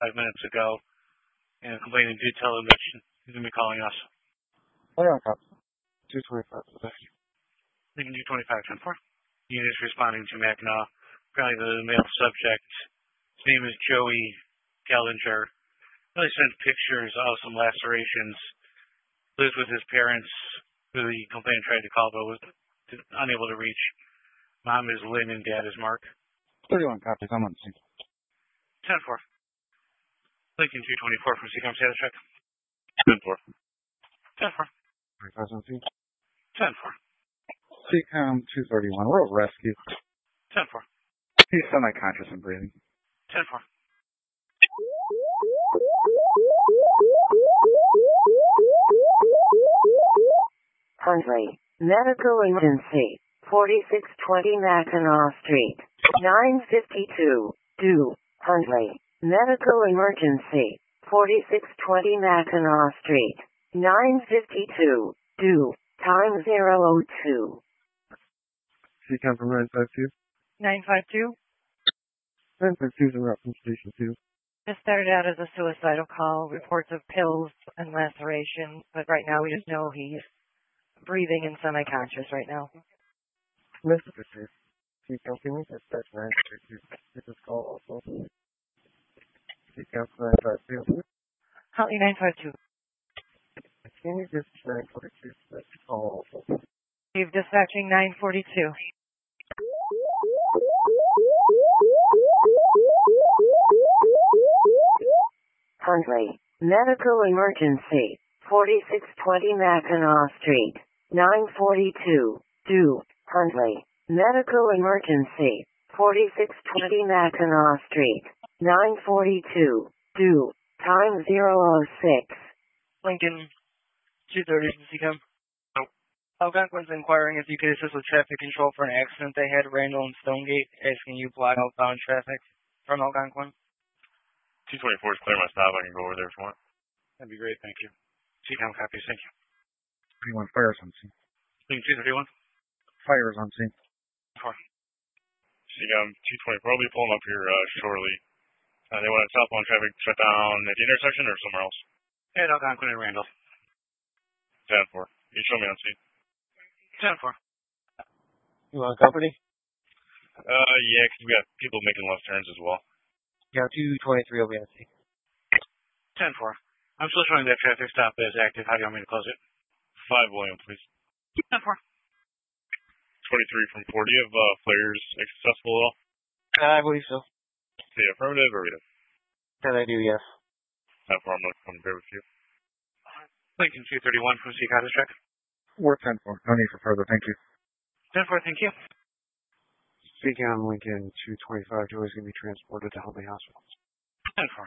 5 minutes ago, and the complainant did tell him that he's going to be calling us. Fire on cop. 225. Lincoln 225, 10-4. Unit is responding to Mackinac. Apparently the male subject, his name is Joey Gallinger, really sent pictures of some lacerations. Lives with his parents, who the complainant tried to call but was unable to reach. Mom is Lynn and Dad is Mark. 31 copies. I'm on the scene. 10-4. Lincoln 224 from Seacom status check. 10-4. 10-4. 25 on the scene. 10-4. Seacom 231. We're at rescue. 10-4. He's semi-conscious and breathing. 10-4. Huntley, medical emergency, 4620 Mackinac Street, 952, due, Huntley, medical emergency, 4620 Mackinac Street, 952, due, time 002. Seacom from 952. 952. 952 is a route from Station 2. This started out as a suicidal call, reports of pills and lacerations, but right now we just know he's breathing and semi-conscious right now. Mr. Fisher, Seacom, can we dispatch 952? Get this call also. Seacom 952. Huntley 952. Can you dispatch 942? Dispatch call also. Steve dispatching 942. Huntley, medical emergency, 4620 Mackinac Street, 942, due, Huntley, medical emergency, 4620 Mackinac Street, 942, due, time 006. Lincoln 230 from Seacom. Nope. Algonquin's inquiring if you could assist with traffic control for an accident they had at Randall and Stonegate, asking you block outbound traffic from Algonquin. 224 is clear my stop. I can go over there if you want. That'd be great, thank you. Seacom copies, thank you. 31 fires on scene. Lincoln 231. Fires on scene. 4. Seacom 224. I'll be pulling up here shortly. They want a southbound traffic shut down at the intersection or somewhere else? At Algonquin and Randall. 10-4. You show me on scene. 10-4. You want company? Yeah, because we got people making left turns as well. Yeah, 223 will be on scene. 10-4. I'm still showing that traffic stop as active. How do you want me to close it? 5 William, please. 10-4. 23 from 40. Do you have flares accessible at all? I believe so. Okay, affirmative or negative? That I do, yes. 10-4, I'm going to come bear with you. Lincoln 231 from Seacom check. We're 10-4. No need for further. Thank you. 10-4, thank you. Seacom Lincoln 225. Joey's going to be transported to Huntley Hospital. 10-4.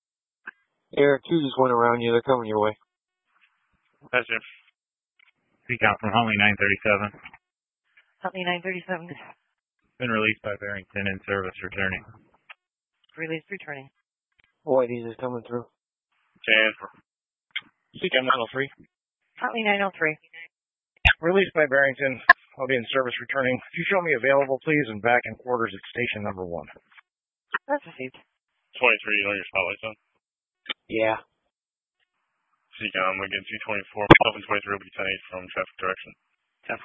Air 2 just went around you. They're coming your way. That's it. Seacom from Huntley 937. Huntley 937. Been released by Barrington in service returning. Release returning. Boy, these is coming through. 10-4. Seacom 903. Huntley 903. Released by Barrington. I'll be in service returning. If you show me available, please, and back in quarters at station number 1. That's received. 23, you know your spotlight's on? Yeah. Seacom, Lincoln 224. Myself and 23 will be 10-8 from traffic direction. 10-4.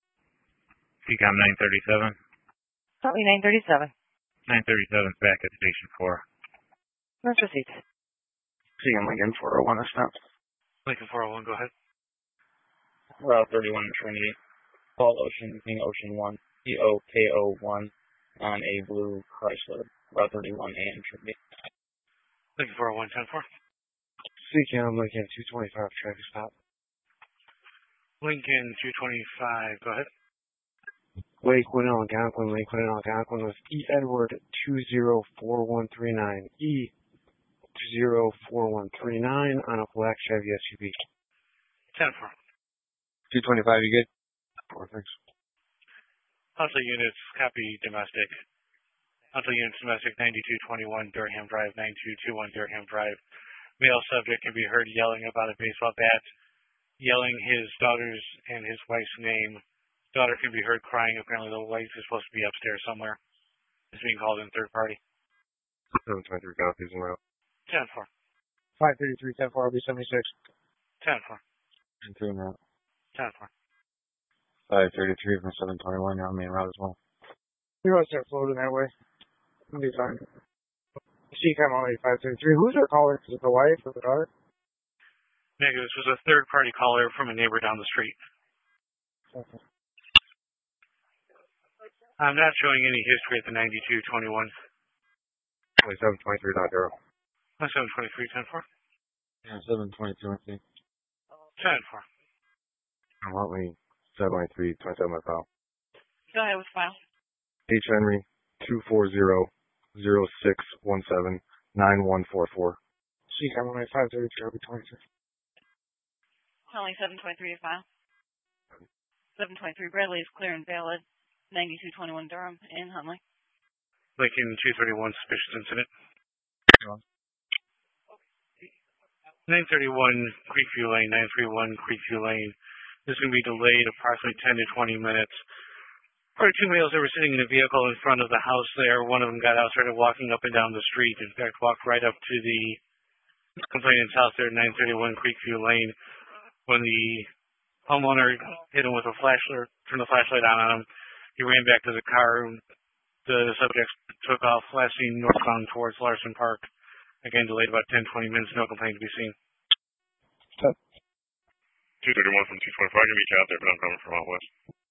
Seacom 937. Huntley 937. 937 back at station 4. That's received. Seacom Lincoln 401 is stopped. Lincoln 401, go ahead. Route 31 Trinity. Paul Ocean, King Ocean 1, EOKO1 on a blue Chrysler. Route 31 and Trinity. Lincoln 401, 10-4. Seacom Lincoln 225 traffic stop. Lincoln 225, go ahead. Lakewood, Algonquin, with E. Edward 204139. E. 204139 on a black Chevy SUV. 10-4. 225, you good? 4, thanks. Huntley units, copy domestic. Huntley units domestic 9221 Durham Drive, 9221 Durham Drive. Male subject can be heard yelling about a baseball bat, yelling his daughter's and his wife's name. Daughter can be heard crying. Apparently the wife is supposed to be upstairs somewhere. It's being called in third party. 723 copies en route. 10-4. 533, 10-4, I'll be 76. 10-4. And 2 en route. 10-4. 533 from 721, you're on main route as well. You're going to start floating that way. It'll be fine. CCAM on 533. Who's our caller? Is it the wife or the daughter? Negative. This was a third-party caller from a neighbor down the street. Okay. I'm not showing any history at the 9221. Only 723.0. 723, 10-4. Yeah, 722, I think. 10-4. I'm Huntley, 723, 27 my file. Go ahead with file. H. Henry, 240-0617-9144. CCAM on 533, I'll be 23. Only 723 to file. 723 Bradley is clear and valid. 9221 Durham in Huntley. Lincoln 231, suspicious incident. 931 Creekview Lane, 931 Creekview Lane. This is going to be delayed approximately 10 to 20 minutes. Probably 2 males that were sitting in a vehicle in front of the house there. One of them got out, started walking up and down the street. In fact, walked right up to the complainant's house there at 931 Creekview Lane. When the homeowner hit him with a flashlight, turned the flashlight on him, he ran back to the car. The subject took off, last seen northbound towards Larson Park. Again, delayed about 10, 20 minutes, no complaint to be seen. 231 from 225. I'm going to meet you out there, but I'm coming from out west.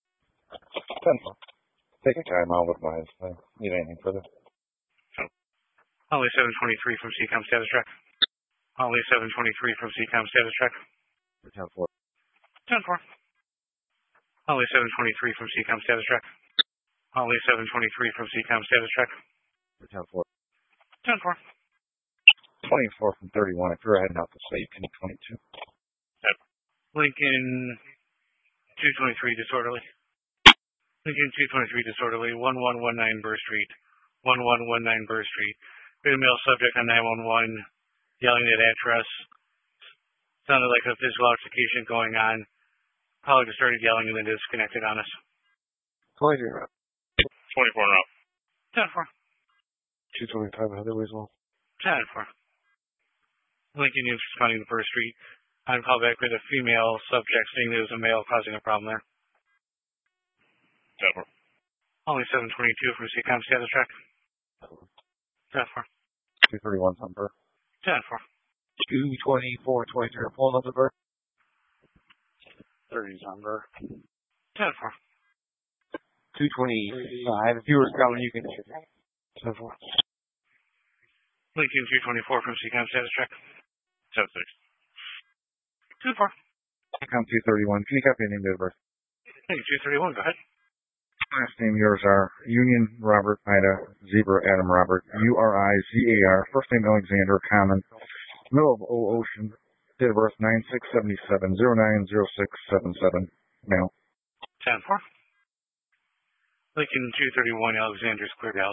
10-4. Take your time, I'll look my eyes. Need anything further? Holly 723 from CCOM status track. Holly 723 from CCOM status track. 10-4. 10-4. Holly 723 from CCOM status track. Holly 723 from CCOM status track. 10-4. 10-4. 24 from 31. If you're heading out to state, can you 22? Lincoln 223 disorderly. Lincoln 223 disorderly. 1119 Burr Street. 1119 Burr Street. We had a male subject on 911 yelling at address. Sounded like a physical altercation going on. Probably just started yelling and then disconnected on us. 23 route. 24 and up. 10-4. 225 Heatherway as well. 10-4. Lincoln units responding to Burr Street. On call back with a female subject saying there was a male causing a problem there. 10-4. Only 722 from CCOM status track. 10-4. 231 on Burr. 10-4. 224, 23. Pull up the Burr. 30's on Burr. 10-4. 225. If you were coming, you can. 10-4. Lincoln 224 from CCOM status track. 10-6. 2-4. CCOM 231. Can you copy your name, date of birth? Lincoln 231, go ahead. Last name, yours are Union Robert Ida Zebra Adam Robert URIZAR. First name Alexander Common. Middle of Old Ocean. Date of birth 9677 090677. Male. 10-4. Lincoln 231 Alexander's cleared out.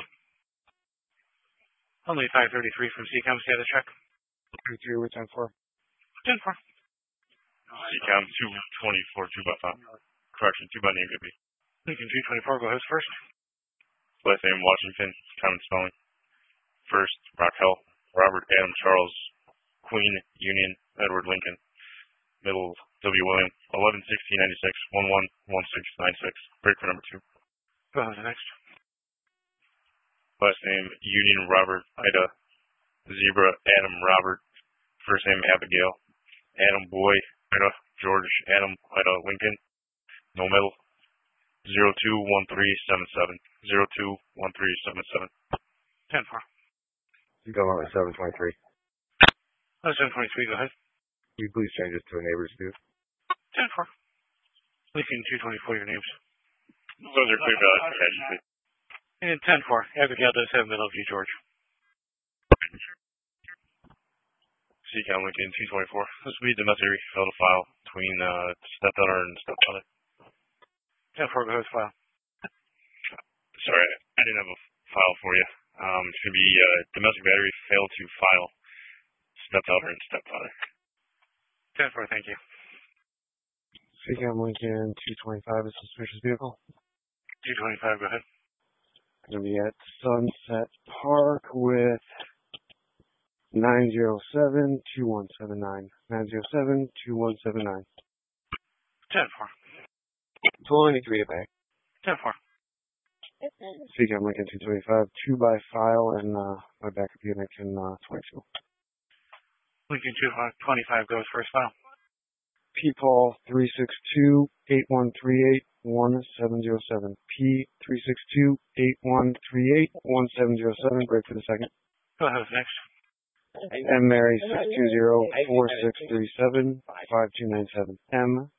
Only 533 from CCOM status track. 33 with 10-4. 10-4. CCOM 224, 2 by 5. Correction, 2 by name could be. Lincoln 224, go ahead first. Last name Washington, common spelling. First, Rockwell, Robert Adam Charles, Queen, Union, Edward Lincoln. Middle, W. William, 11-1696, 11-1696. Break for number 2. Go ahead, next. Last name Union Robert Ida Zebra Adam Robert. First name Abigail. Adam Boy Ida George Adam Ida Lincoln. No middle. 021377. 021377. 10-4. You go on at 723. 723, go ahead. Will you please change it to a neighbor's view? 10-4. Lincoln 224, your names. Those are clear valid for agency. And 10-4, Abigail does have middle view, George. CCOM Lincoln 224. This will be domestic filled a file between stepdaughter and stepfather. 10-4, go ahead, file. Sorry, I didn't have a file for you. It's going to be domestic battery failed to file stepdaughter and stepfather. 10-4, thank you. CCAM Lincoln 225 is suspicious vehicle. 225, go ahead. Going to be at Sunset Park with 907-2179. 907-2179. 10-4. Pulling 3 back. 10-4. CCAM Lincoln 225, 2 by file, and my backup unit can 22. Lincoln 225 goes first file. P-Paul 362-8138-1707. P362-8138-1707. Great for the second. Go ahead with next. M Mary 620-4637-5297. M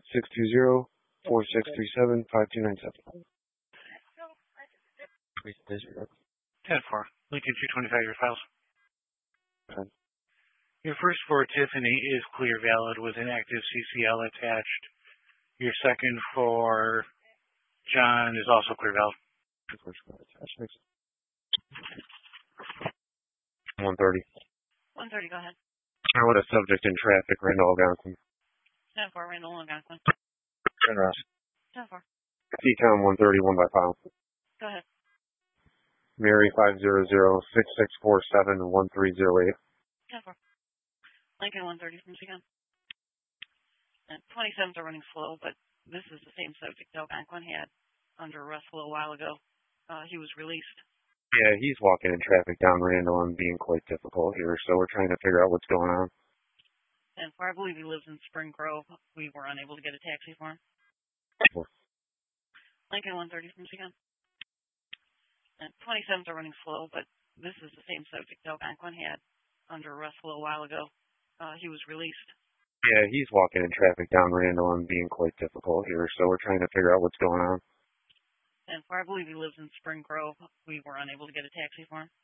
620-4637-5297. 10-4. Lincoln 225, your files. Okay. Your first for Tiffany is clear valid with an active CCL attached. Your second for John is also clear valid. 130. 130, go ahead. I want a subject in traffic, Randall Algonquin. 10-4, Randall Algonquin. Turn around. 10-4, CCOM 130, 1 by file. go ahead. Mary 500-6647-1308. 10-4. Lincoln 130 from Seacom. 27s are running slow, but this is the same subject Algonquin had under arrest a little while ago. He was released. Yeah, he's walking in traffic down Randall and being quite difficult here, so we're trying to figure out what's going on. And I believe he lives in Spring Grove. We were unable to get a taxi for him. Lincoln 130 from Seacom. 27s are running slow, but this is the same subject Algonquin had under arrest a little while ago. He was released. Yeah, he's walking in traffic down Randall and being quite difficult here, so we're trying to figure out what's going on. And I believe he lives in Spring Grove. We were unable to get a taxi for him.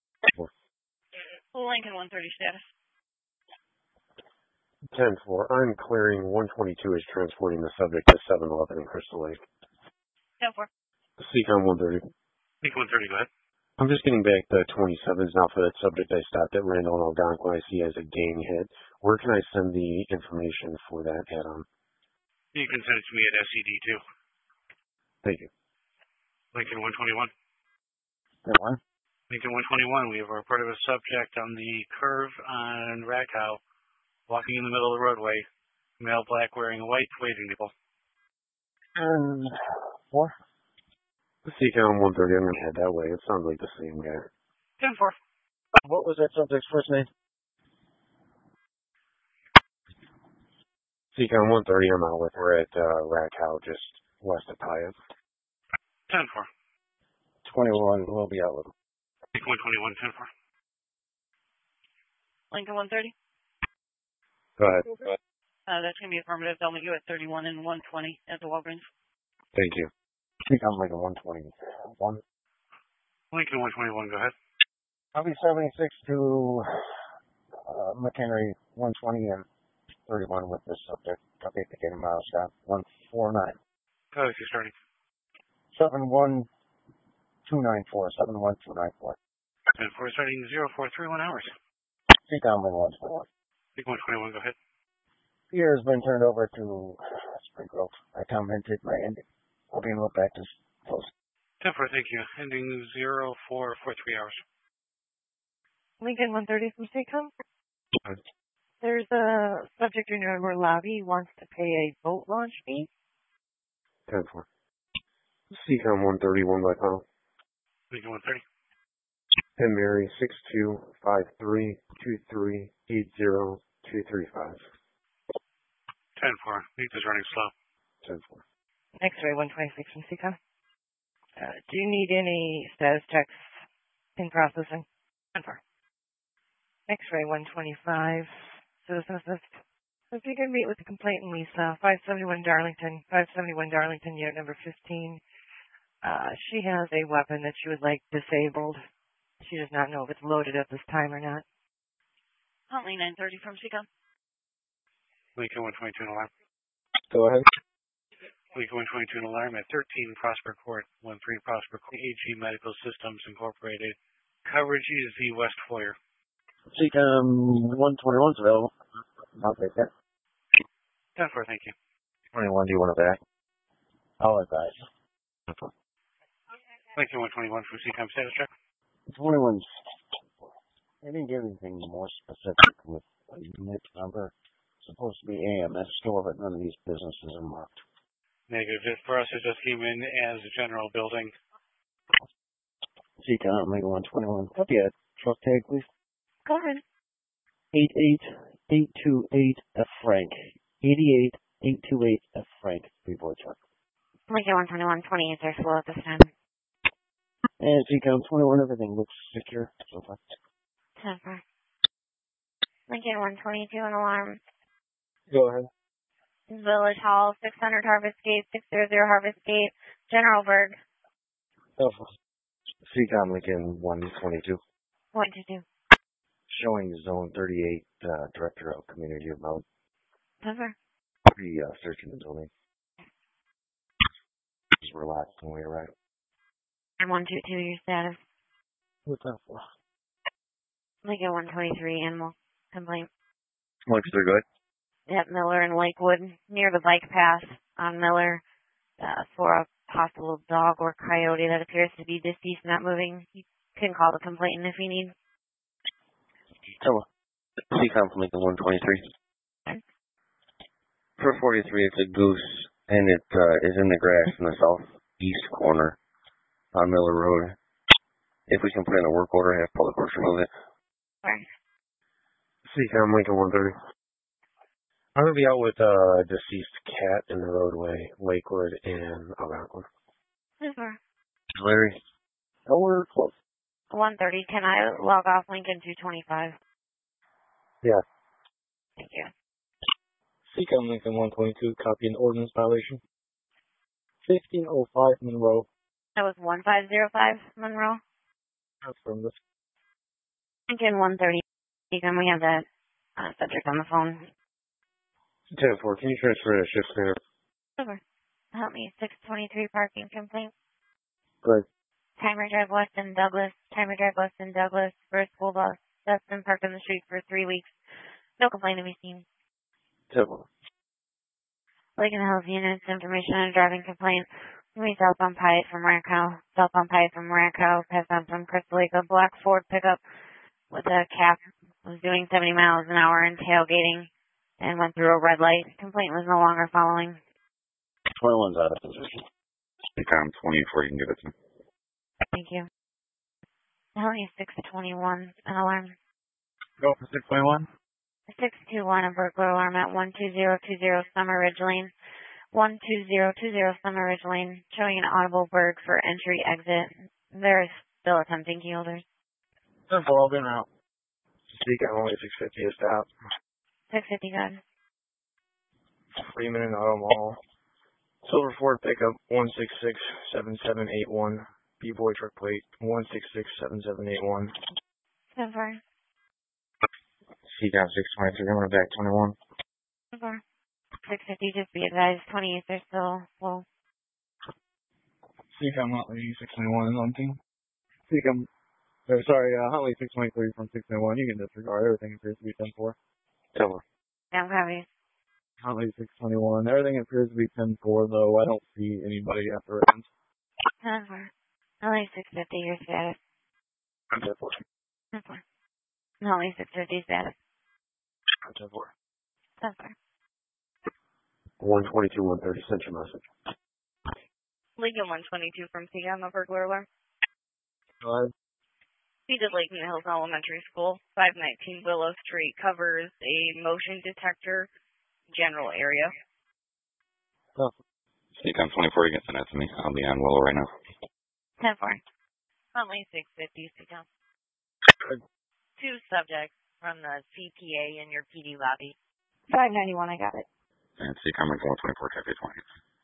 Lincoln 130 status. 10-4. I'm clearing 122 is transporting the subject to 711 in Crystal Lake. 10-4. CCOM 130. Lincoln 130, go ahead. I'm just getting back the 27s now for that subject I stopped at Randall and Algonquin. I see as a gang hit. Where can I send the information for that add-on? You can send it to me at SCD too. Thank you. Lincoln 121. One. Lincoln 121, we have a report of a subject on the curve on Rakow, walking in the middle of the roadway. Male black wearing a white waving people. 4. CCOM 130, I'm going to head that way. It sounds like the same guy. 10-4. What was that subject's first name? CCOM 130, I'm out with. We're at Rakow, just west of Pyatt. 10-4. 21, we'll be out with him. Lincoln 121, 10-4. Lincoln 130. Go ahead. That's going to be affirmative. They'll meet you at 31 and 120 at the Walgreens. Thank you. CCOM Lincoln 121. Lincoln 121, go ahead. I'll be 76 to McHenry 120 and 31 with this subject. I'll be picking miles down. 149. Go ahead, you're starting. 71294. 71294. 10-4, starting 0431 hours. CCOM Lincoln 121. Lincoln 121, go ahead. Here has been turned over to Spring Grove. I commented my ending. I'll be in look back to close. 10-4, thank you. Ending 0443 hours. Lincoln 130 from Seacom. There's a subject in your lobby who wants to pay a boat launch fee. 10-4. CCOM 131 by phone. Lincoln 130. And Mary 625323802335. 10-4. Meet is running slow. 10-4. X-ray 126 from Seacom. Do you need any status checks in processing? 10-4. X-ray 125. Citizen assist. If you can meet with the complainant Lisa, 571 Darlington, unit number 15. She has a weapon that she would like disabled. She does not know if it's loaded at this time or not. Huntley 930 from Seacom. Lincoln 122 alarm. Go ahead. Lincoln 122 alarm at 13 Prosper Court, 13 Prosper Court, AG Medical Systems Incorporated. Coverage is the West Foyer. CCOM 121's available. I'll take that. 10-4, thank you. 21, do you want it back? I'll advise. Lincoln 121 from CCOM status check. 21's They didn't give anything more specific with a unit number. It's supposed to be AMS store, but none of these businesses are marked. Negative. Just for us, it just came in as a general building. CCOM, Omega 121. Copy that. Truck tag, please. Go ahead. 88828F Frank. 88828F Frank. Three-boy truck. Lincoln 121, 28 are slow at this time. And CCOM 21, everything looks secure so far. 10 4. Lincoln 122, an alarm. Go ahead. Village Hall, 600 Harvest Gate, 600 Harvest Gate, General Berg. Alpha. CCOM Lincoln 122. What to do? Showing Zone 38, Director of Community Remote. Over. Searching the building. Just relax when we arrive. 122, your status. What's that for? Lincoln 123, animal complaint. Looks they're good. Yep, Miller and Lakewood, near the bike path on Miller, for a possible dog or coyote that appears to be deceased, not moving. You can call the complainant if you need. Hello. CCOM from Lincoln 123. For 43, it's a goose, and it is in the grass in the southeast corner on Miller Road. If we can put in a work order, have Public Works remove it. Sorry. CCOM Lincoln 130. I'm going to be out with a deceased cat in the roadway, Lakewood and Algonquin. Over. Larry? Oh, we're close. 130, can I log off Lincoln 225? Yeah. Thank you. CCOM Lincoln 122, copy an ordinance violation. 1505 Monroe. That was 1505 Monroe. That's from this. Lincoln 130, and we have that subject on the phone. 10-4, can you transfer to shift center? Over. Help me, 623 parking complaint. Good. Timer Drive West in Douglas. Timer Drive West in Douglas for a school bus that's been parked on the street for 3 weeks. No complaint to be seen. 10-4. Lincoln Hills units, information on a driving complaint. We southbound Pyatt from Ranco. Southbound Pyatt from Ranco. Passed on from Crystal Lake. A black Ford pickup with a cap was doing 70 miles an hour and tailgating and went through a red light. Complaint was no longer following. 21's out of position. CCOM 24, you can give it to me. Thank you. Only 621, an alarm. Go for 621. 621, a burglar alarm at 12020 Summer Ridge Lane. 12020 Summer Ridge Lane, showing an audible burg for entry/exit. They're still attempting keyholders. 10-4, I'll be out. CCOM only 650 is stop. 650 good. Freeman and Auto Mall. Silver Ford pickup 1667781. B-Boy truck plate 1667781. So far. CCOM 623, I'm going back 21. So far. 650, just be advised, 28 are still low. CCOM Huntley 621 one thing. CCOM, Huntley 623 from 621. You can disregard. Everything appears to be 10-4. 10-4. Down copies. Huntley 621. Everything appears to be 10-4, though I don't see anybody after it. 10-4. Only 650, your status. 10-4. 10-4. Only 650 status. 10-4. 10-4. 122, 130, sent your message. Lincoln 122 from CM, a burglar alarm. Go ahead. Speed at Lakewood Hills Elementary School, 519 Willow Street, covers a motion detector general area. Oh. CCOM 24, you can send that to me. I'll be on Willow right now. 10-4. Only 650, CM. Good. 2 subjects from the CPA in your PD lobby. 591, I got it. And CCOM 124, Cafe 20.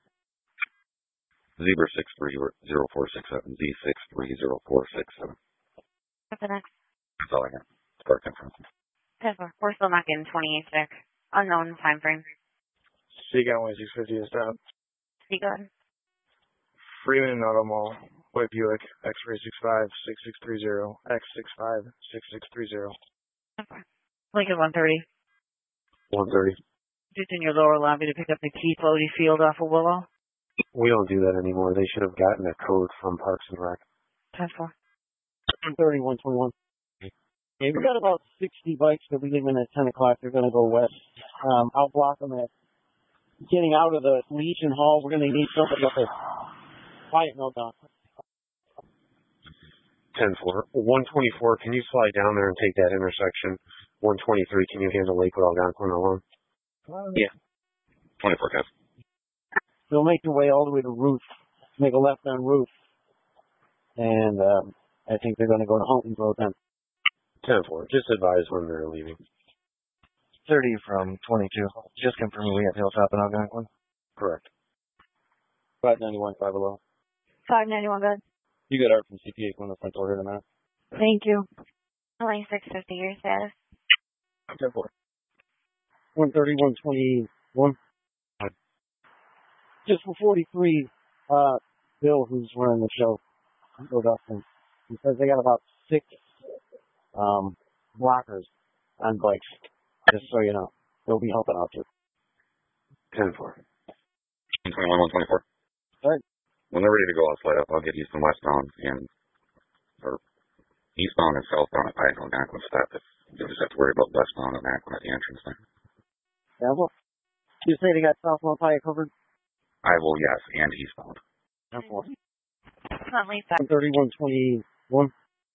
Zebra 63047, Z63047. What's the next? That's all I got. Spark inference. 10-4. We're still not getting 28 stick. Unknown time frame. CCOM only 650 is stop. Be good. Freeman and Auto Mall. White Buick, X-ray 656630, X65 6630. 10-4. Lincoln 130. 130. Just in your lower lobby to pick up the Keith Lodi Field off of Willow. We don't do that anymore. They should have gotten a code from Parks and Rec. 10-4. 130, 121. Yeah, we've got about 60 bikes that we leaving at 10 o'clock. They're going to go west. I'll block them at getting out of the Legion Hall. We're going to need somebody up there. Quiet, no down. 10-4. 124, can you slide down there and take that intersection? 123, can you handle Lakewood Algonquin alone? Yeah. 24, Kev. They'll make their way all the way to Ruth, make a left on Ruth, and I think they're going to go to Huntington Road then. 10-4, just advise when they're leaving. 30 from 22. Just confirming we have Hilltop and Algonquin. Correct. 591, 511. 591, good. You got art from CPA going to the front door here tonight. Thank you. Only 650 your status. 10-4. 130, 121. Just for 43, Bill, who's running the show, Bill Dustin, he says they got about 6 blockers on bikes. Just so you know, they'll be helping out too. 10-4. 21, 124. All right. When they're ready to go, I'll slide up. I'll get east and westbound or eastbound and southbound at Pike Algonquin stop. You'll just have to worry about westbound and Algonquin at the entrance there. Yeah, well, you say they got southbound Pike covered? I will, yes, and eastbound. 10-4. Huntley 130, 121.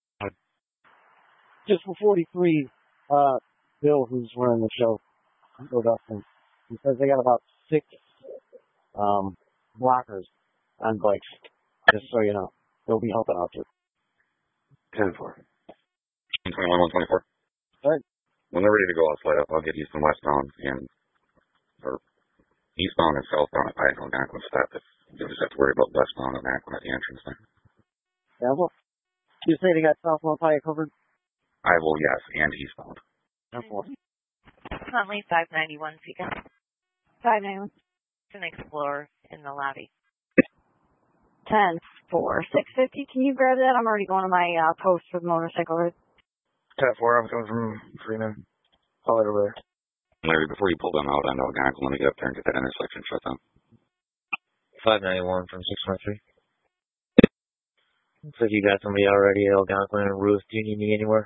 Just for 43, Bill, who's running the show, Bill Dustin, he says they got about 6 blockers on bikes. Just so you know, they'll be helping out too. 10-4. 21, 124. All right. When they're ready to go, I'll slide up. I'll get east and westbound or eastbound and southbound at Pike Algonquin stop. You'll just have to worry about westbound and Algonquin at the entrance there. Yeah, well, you say they got southbound Pike covered? I will, yes, and eastbound. 10-4. Huntley 591, Seeker. 591. An Explorer in the lobby. 10-4. 650, can you grab that? I'm already going to my post for the motorcycle route. 10-4, I'm coming from Freeman. I'll head over there. Larry, before you pull them out, I know Algonquin, let me get up there and get that intersection shut down. 591 from 613. Looks like you got somebody already at Algonquin and Ruth. Do you need me anywhere?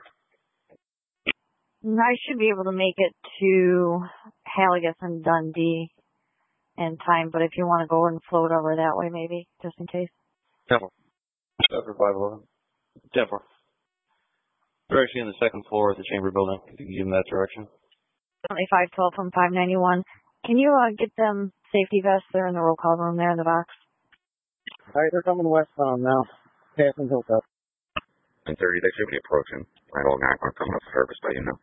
I should be able to make it to Halligus and Dundee in time, but if you want to go and float over that way, maybe, just in case. 10-4. That's for 511. 10-4. They're actually on the second floor of the chamber building. If you can give them that direction. Only 512 from 591. Can you get them safety vests? They're in the roll call room there in the box. All right, they're coming westbound now. Passing Hilltop. And 30, they should be approaching. Right, Algonquin coming up the service bay, you know.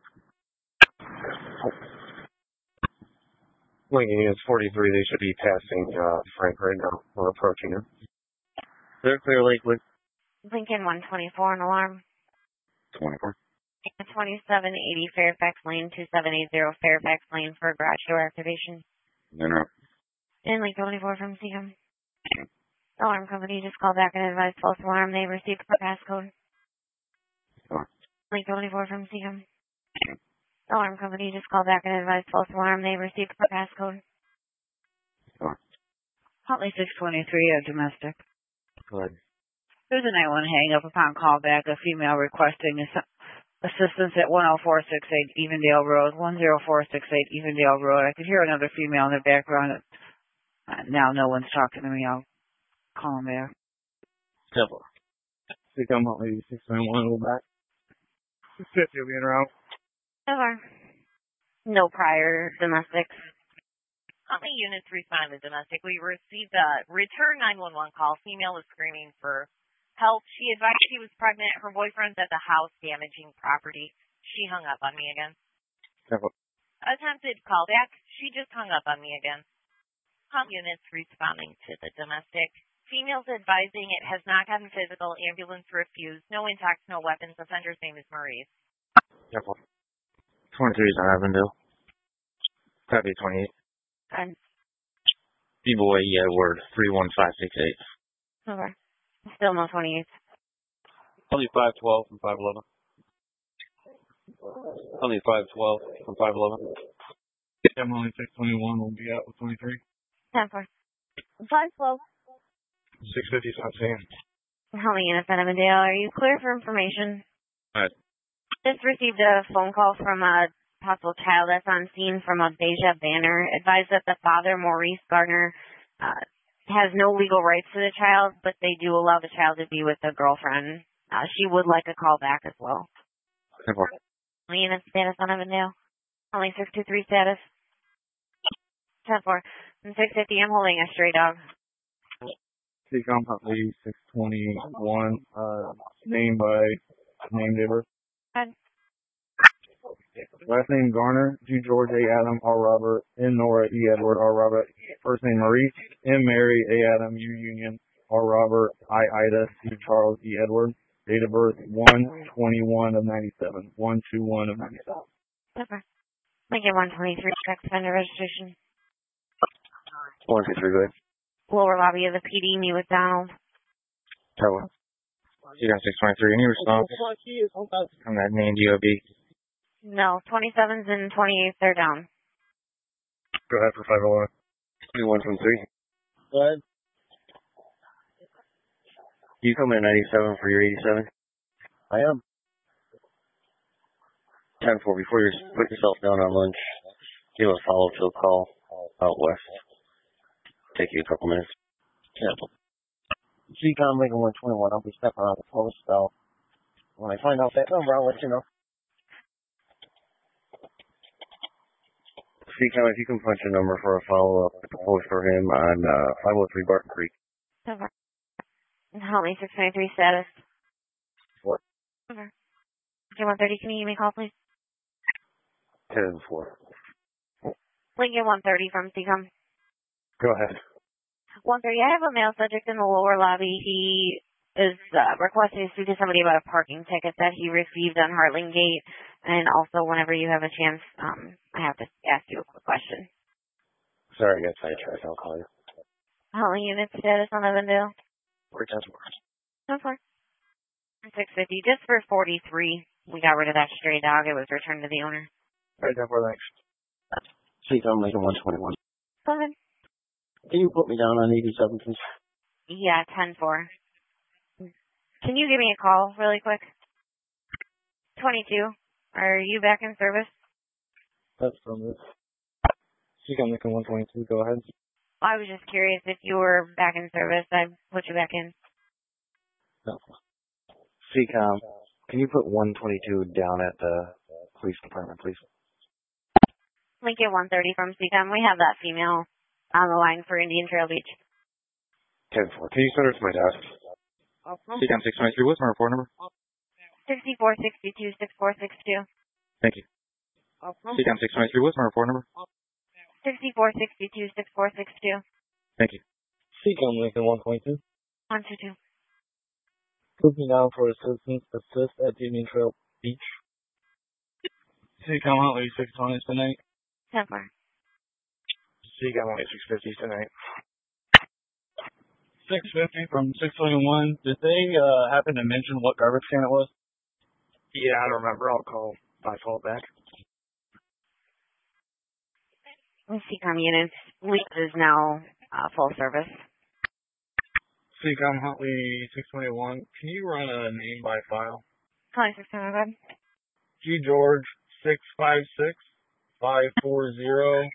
Lincoln Units 43, they should be passing Frank right now. We're approaching him. They're clear Lakewood. Lincoln 124, an alarm. 24. 2780 Fairfax Lane, 2780 Fairfax Lane for garage door activation. Interrupt. And Lincoln 24 from Seacom. Alarm company just called back and advised false alarm. They received a passcode. Lincoln 24 from Seacom. Alarm company just called back and advised false alarm. They received a passcode. Huntley 623, domestic. Go ahead. There's a 911 hang up upon callback. A female requesting assistance at 10468 Evendale Road, 10468 Evendale Road. I could hear another female in the background. Now no one's talking to me. I'll call them there. 10-4. Think I'm on 86, I want to go back. 650 will be in around. Never. No prior domestics. Huntley units responded domestic. We received a return 911 call. Female was screaming for help. She advised she was pregnant. Her boyfriend's at the house damaging property. She hung up on me again. Attempted callback. She just hung up on me again. Huntley units responding to the domestic. Females advising it has not gotten physical. Ambulance refused. No intact, no weapons. Offender's name is Maurice. 23's on Avondale. Copy 28. And B-boy, yeah, word. 31568. over. Still no 28. Only 512 from 511. Only 512 from 511. I'm only 621 will be out with 23. 10-4. 512. 650 is not saying. How many units at Avondale? Are you clear for information? Alright. Just received a phone call from a possible child that's on scene from a Beja banner. Advised that the father, Maurice Gardner, has no legal rights to the child, but they do allow the child to be with a girlfriend. She would like a call back as well. 10-4. Unit status on Avondale. Only 623 status. 10-4. And 650, I'm holding a stray dog. Seacom Huntley 621, name by name giver. Good. Last name Garner, G George, A Adam, R Robert, N Nora, E Edward, R Robert. First name Maurice, M Mary, A Adam, U Union, R Robert, I Ida, C Charles, E Edward. Date of birth 1/21 of 97. 1/21 of 97. Super. Lincoln 123, check offender registration. 123, go ahead. Lower lobby of the PD, meet with Donald. Tower. Seacom 623, any response on that main DOB? No, 27s and 28s are down. Go ahead for 501. 21 from 3. Go ahead. You come in 97 for your 87? I am. 10-4, before you put yourself down on lunch, give a follow-up call out west. Take you a couple minutes. Yeah. Seacom Lincoln 121, I'll be stepping on the post, so when I find out that number, I'll let you know. Seacom, if you can punch a number for a follow-up at the post for him on 503 Barton Creek. Over. Holly 623 status. What? Over. J130, can you give me a call, please? 10-4. Lincoln 130 from Seacom. Go ahead. 130, I have a male subject in the lower lobby. He is requesting to speak to somebody about a parking ticket that he received on Heartland Gate. And also, whenever you have a chance, I have to ask you a quick question. Sorry, I got sidetracked. I'll call you. Holly unit status on Avondale. We're 10-4. No, 650, just for 43. We got rid of that stray dog. It was returned to the owner. All right, 10-4, thanks. Seacom Lincoln 121. 7. Can you put me down on 87, please? Yeah, 10-4. Can you give me a call really quick? 22. Are you back in service? That's from this. Seacom Lincoln 122, go ahead. I was just curious if you were back in service. I put you back in. No. Seacom, can you put 122 down at the police department, please? Lincoln 130 from CCOM. We have that female on the line for Indian Trail Beach. 10-4. Can you send her to my desk? Seacom 623, what's my report number? 6462-6462. Thank you. Seacom 623, what's my report number? 6462-6462. Thank you. Seacom Lincoln 122. 122. Put me down for assistance assist at Indian Trail Beach. Seacom Huntley 620 tonight. 10-4. Seacom Huntley 650 tonight. 650 from 621. Did they happen to mention what garbage can it was? Yeah, I don't remember. I'll call my fault back. CCOM units. Leaks is now full service. Seacom Huntley 621. Can you run a name by file? Calling 621. G George 656 540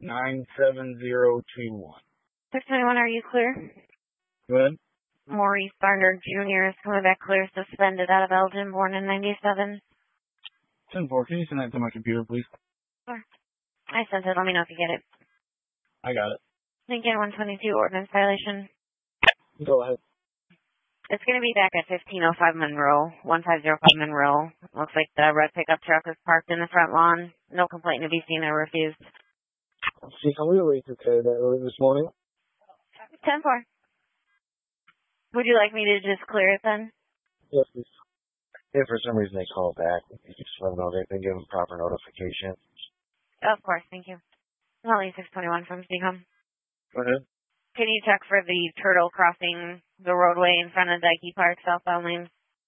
97021. 621, are you clear? Good. Maurice Gardner Jr. is coming back clear, suspended out of Elgin, born in 97. 10-4, can you send that to my computer, please? Sure. I sent it. Let me know if you get it. I got it. Lincoln 122, ordinance violation. Go ahead. It's going to be back at 1505 Monroe, 1505 Monroe. Looks like the red pickup truck is parked in the front lawn. No complaint to be seen or refused. See, can we already took care of that early this morning? 10-4. Would you like me to just clear it then? Yes, please. If for some reason they call back, you can just let them know they've been given proper notification. Of course, thank you. Holly 621 from CCOM. Go ahead. Can you check for the turtle crossing the roadway in front of Dikey Park, southbound lane?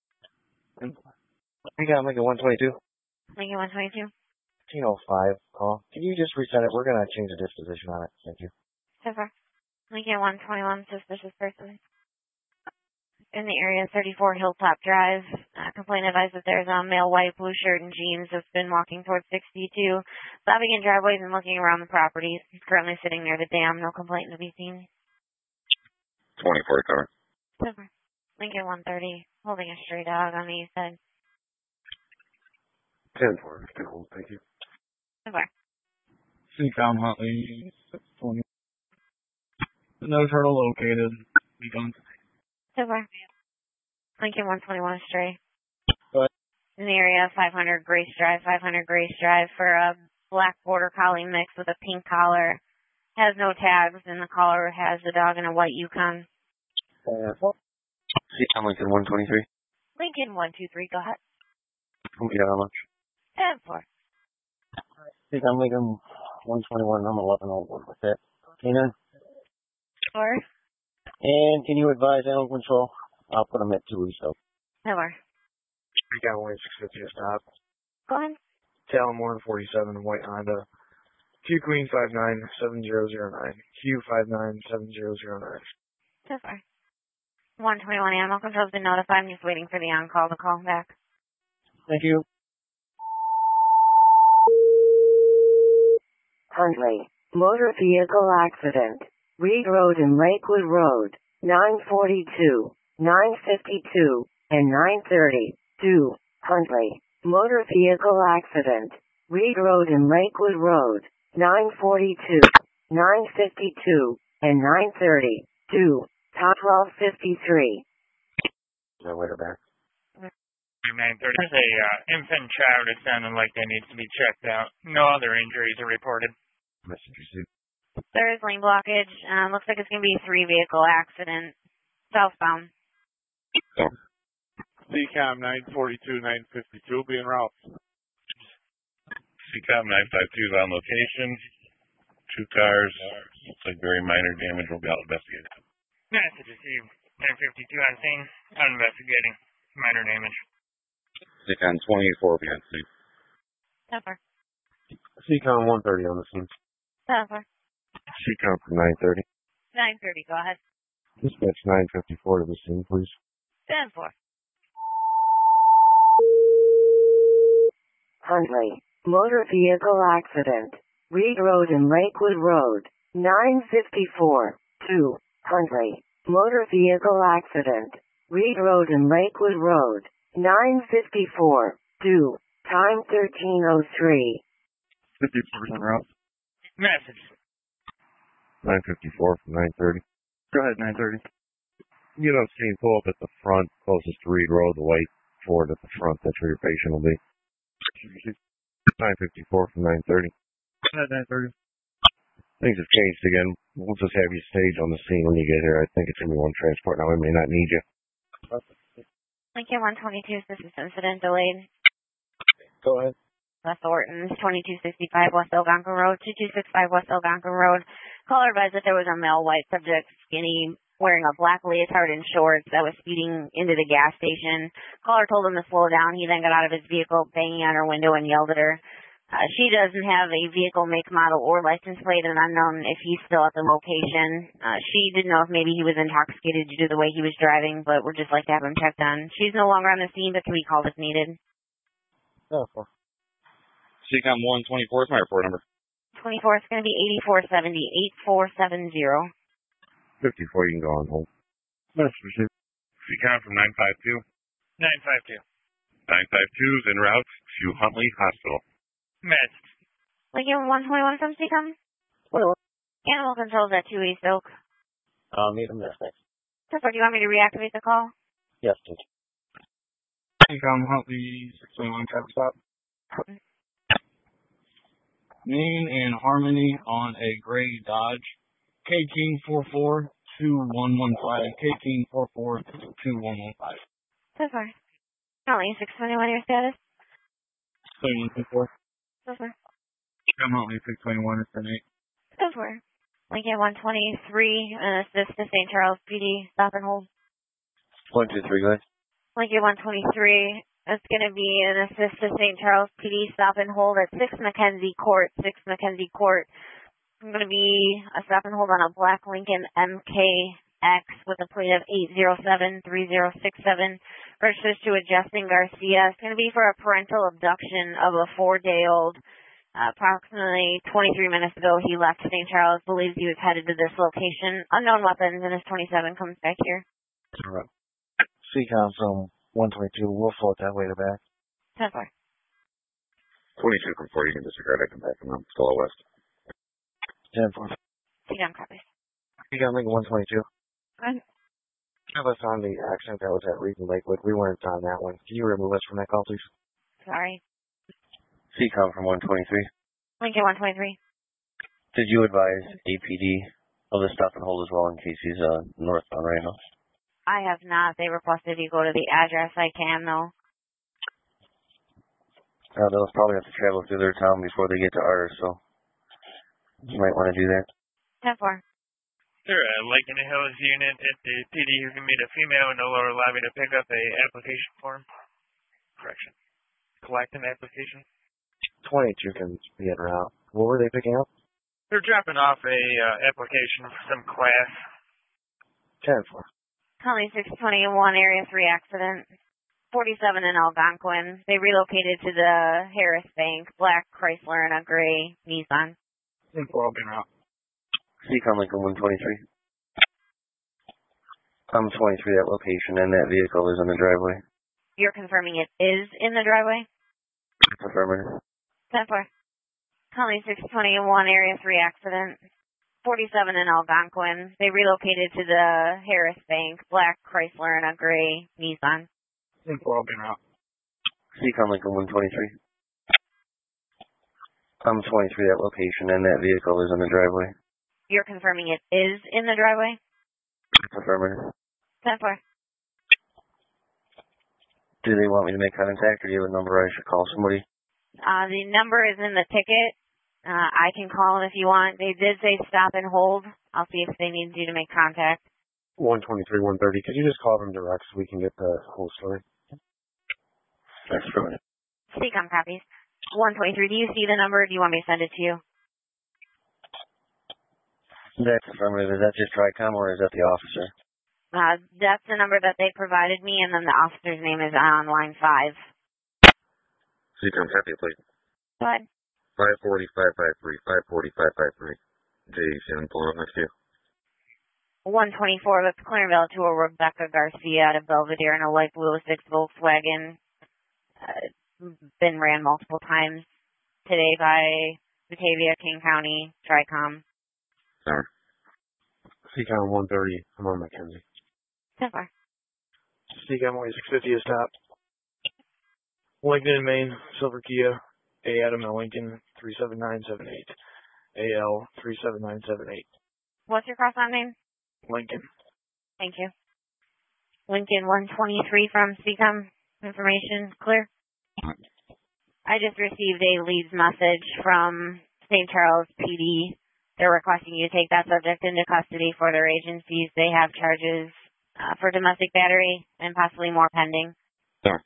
We got Lincoln 122. Lincoln 122. 1505 call. Can you just reset it? We're going to change the disposition on it. Thank you. So far. Lincoln 121, suspicious person. in the area 34 Hilltop Drive. Complaint advised that there's a male white blue shirt and jeans that's been walking towards 62, stopping in driveways and looking around the property. He's currently sitting near the dam. No complaint to be seen. 24 cover. Super. Lincoln 130, holding a stray dog on the east side. 10-4, still hold, thank you. Super. Seacom Huntley 620. No turtle located. Be gone. Super. Lincoln 121 stray. What? In the area 500 Grace Drive, for a black border collie mix with a pink collar. Has no tags, and the collar has the dog in a white Yukon. Seacom Lincoln 123. Lincoln 123, go ahead. Yeah, how much? 10-4. Seacom Lincoln 121, I'm 11 over with that. Tina? 4. And can you advise animal control? I'll put them at 2 weeks, so. 4. We got 650 to stop. Go ahead. Talon 147, white Honda. Q Queen 597009. Q 597009. 4. 121 animal control's been notified. I'm just waiting for the on-call to call back. Thank you. Huntley, motor vehicle accident. Reed Road and Lakewood Road, 942, 952, and 932. Huntley, motor vehicle accident. Reed Road and Lakewood Road, 942, 952, and 932. Top 1253. No way to back. 930. There's a infant child that sounded like they needs to be checked out. No other injuries are reported. Message received. There is lane blockage. Looks like it's going to be a 3-vehicle accident. Southbound. CCOM 942, 952 being route. CCOM 952 is on location. 2 cars. Looks like very minor damage will be out investigated. Message received. 952 on scene. Out investigating. Minor damage. CCOM 24 behind the scene. 10-4. Seacom 130 on the scene. 10-4. Seacom from 930. 930, go ahead. Dispatch 954 to the scene, please. 10-4. Huntley, motor vehicle accident. Reed Road and Lakewood Road, 954, 2. Huntley, motor vehicle accident. Reed Road and Lakewood Road, 954, 2. Time 1303. 50% route. Message. 954 from 930. Go ahead, 930. You don't see him pull up at the front, closest to Reed Road, the white Ford at the front. That's where your patient will be. 954 from 930. Go ahead, 930. Things have changed again. We'll just have you stage on the scene when you get here. I think it's going to be one transport. Now we may not need you. Lincoln 122, this is incident delayed. Go ahead. West Orton's 2265 West Algonquin Road, 2265 West Algonquin Road. Caller advised that there was a male white subject, skinny, wearing a black leotard and shorts that was speeding into the gas station. Caller told him to slow down. He then got out of his vehicle, banging on her window and yelled at her. She doesn't have a vehicle make, model, or license plate, and unknown if he's still at the location. She didn't know if maybe he was intoxicated due to the way he was driving, but would just like to have him checked on. She's no longer on the scene, but can be called if needed. Oh, 4. CCOM 124 is my report number. 24 is going to be 8470, 8470. 54, you can go on hold. Message received. CCOM from 952. 952. 952 is en route to Huntley Hospital. Message. Lincoln 121 from CCOM. Animal controls at 2 East Oak. I'll need them there, thanks. Do you want me to reactivate the call? Yes, please. CCOM Huntley 621 traffic stop. Main and Harmony on a gray Dodge. K-King 442115. K-King 442115. So far. Huntley 621, your status? 2124. So far. CCOM Huntley 621 is 10-8. So far. Lincoln 123, assist to St. Charles PD, stop and hold. 123, go ahead. Lincoln 123, it's going to be an assist to St. Charles PD, stop and hold at 6 Mackenzie Court, 6 Mackenzie Court. I'm going to be a stop and hold on a black Lincoln MKX X with a plate of 8073067. Registers to a Justin Garcia. It's going to be for a parental abduction of a 4-day-old. Approximately 23 minutes ago, he left St. Charles. Believes he was headed to this location. Unknown weapons, and his 27 comes back here. All right. CCOM from 122. We'll float that way to back. 10-4. 22 from 4. You can disregard. I can back him up. Still out west. 10-4. CCOM copies. CCOM Lincoln 122. Good. Have us on the accident that was at Reed and Lakewood. We weren't on that one. Can you remove us from that call, please? Sorry. CCOM from 123. Lincoln 123. Did you advise APD of the stop and hold as well in case he's northbound right now? I have not. They requested you go to the address. I can, though. They'll probably have to travel through their town before they get to ours, so you might want to do that. 10-4. Sure, Lincoln Hills unit at the PD who can meet a female in the lower lobby to pick up a application form. Correction. Collect an application. 22 can be en route. What were they picking up? They're dropping off a application for some class. 10-4. Calling 621 Area 3 accident. 47 in Algonquin. They relocated to the Harris Bank. Black Chrysler and a gray Nissan. 10-4, I'll be en route. CCOM Lincoln 123. I'm 23 at location, and that vehicle is in the driveway. You're confirming it is in the driveway? Affirmative. 10-4. Calling 621 Area 3 accident. 47 in Algonquin. They relocated to the Harris Bank. Black Chrysler and a gray Nissan. 10-4, I'll be en route. CCOM Lincoln 123. I'm 23 at location, and that vehicle is in the driveway. You're confirming it is in the driveway? Affirmative. 10-4. Do they want me to make contact, or do you have a number I should call somebody? The number is in the ticket. I can call them if you want. They did say stop and hold. I'll see if they need you to make contact. 123, 130. Could you just call them direct so we can get the whole story? That's affirmative. CCOM copies. 123. Do you see the number? Or do you want me to send it to you? That's affirmative. Is that just TRICOM, or is that the officer? That's the number that they provided me, and then the officer's name is on line 5. CCOM, copy, please. Go ahead. 540-553, 540-553. J7 pulling up next to you. 124 with Clarenville to a Rebecca Garcia out of Belvedere in a light blue 06 Volkswagen. Been ran multiple times today by Batavia, King County, TRICOM. Sorry. CCOM 130. I'm on Mackenzie. 10-4. CCOM 650 is top. Lincoln, Maine, Silver Kia, A. Adam and Lincoln 37978. AL 37978. What's your cross-on name? Lincoln. Thank you. Lincoln 123 from CCOM. Information clear? I just received a leads message from St. Charles PD. They're requesting you to take that subject into custody for their agencies. They have charges for domestic battery and possibly more pending. Sorry.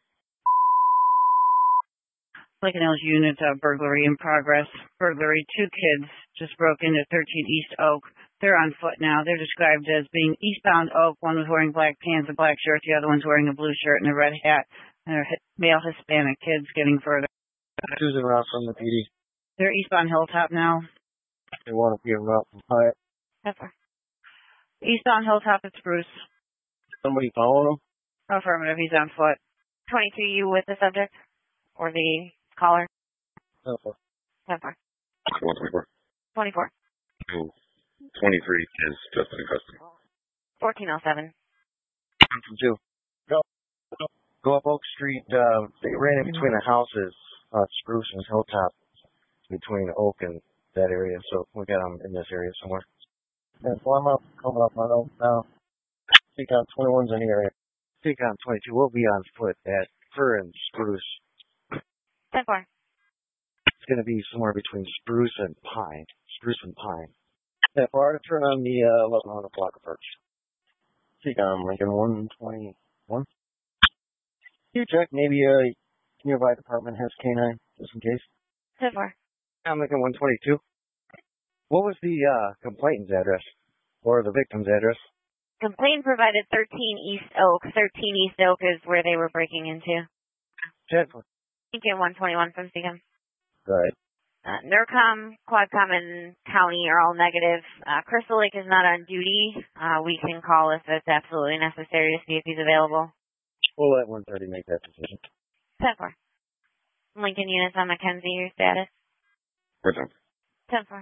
Lincoln Hills unit, burglary in progress. Burglary, 2 kids just broke into 13 East Oak. They're on foot now. They're described as being eastbound Oak. One was wearing black pants and black shirt. The other one's wearing a blue shirt and a red hat. And they're male Hispanic kids getting further. Susan Ross from the PD. They're eastbound Hilltop now. They want to be en route from Hyatt. Eastbound Hilltop at Spruce. Somebody following them? Affirmative. He's on foot. 22, you with the subject? Or the caller? 10-4. 10-4. 124. 24. 23 is just in custody. 1407. 2. Go up Oak Street. They ran in between the houses, Spruce and Hilltop, between Oak and that area. So we got them in this area somewhere. Yeah, so I'm up, coming up on Oak now. CCOM 21's in the area. CCOM 22 will be on foot at Fir and Spruce. 10-4. It's going to be somewhere between Spruce and Pine. Spruce and Pine. Yeah, for to turn on the 1100 block approach. CCOM Lincoln 121. Can you check maybe a nearby department has K9, just in case? 10-4. I'm Lincoln 122. What was the complainant's address? Or the victim's address? Complaint provided 13 East Oak. 13 East Oak is where they were breaking into. 10-4. Lincoln 121 from Seacom. Go ahead. NERCOM, Quadcom, and County are all negative. Crystal Lake is not on duty. We can call if it's absolutely necessary to see if he's available. We'll let 130 make that decision. 10-4. Lincoln units on Mackenzie, your status? Present. 10-4.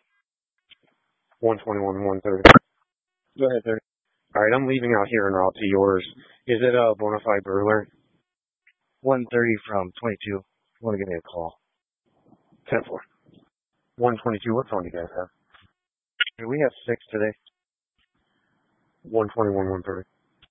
121, 130. Go ahead, 30. All right, I'm leaving out here en route to yours. Is it a bona fide burglar? 130 from 22. Want to give me a call? 10-4. 122, what phone do you guys have? We have 6 today. 121, 130.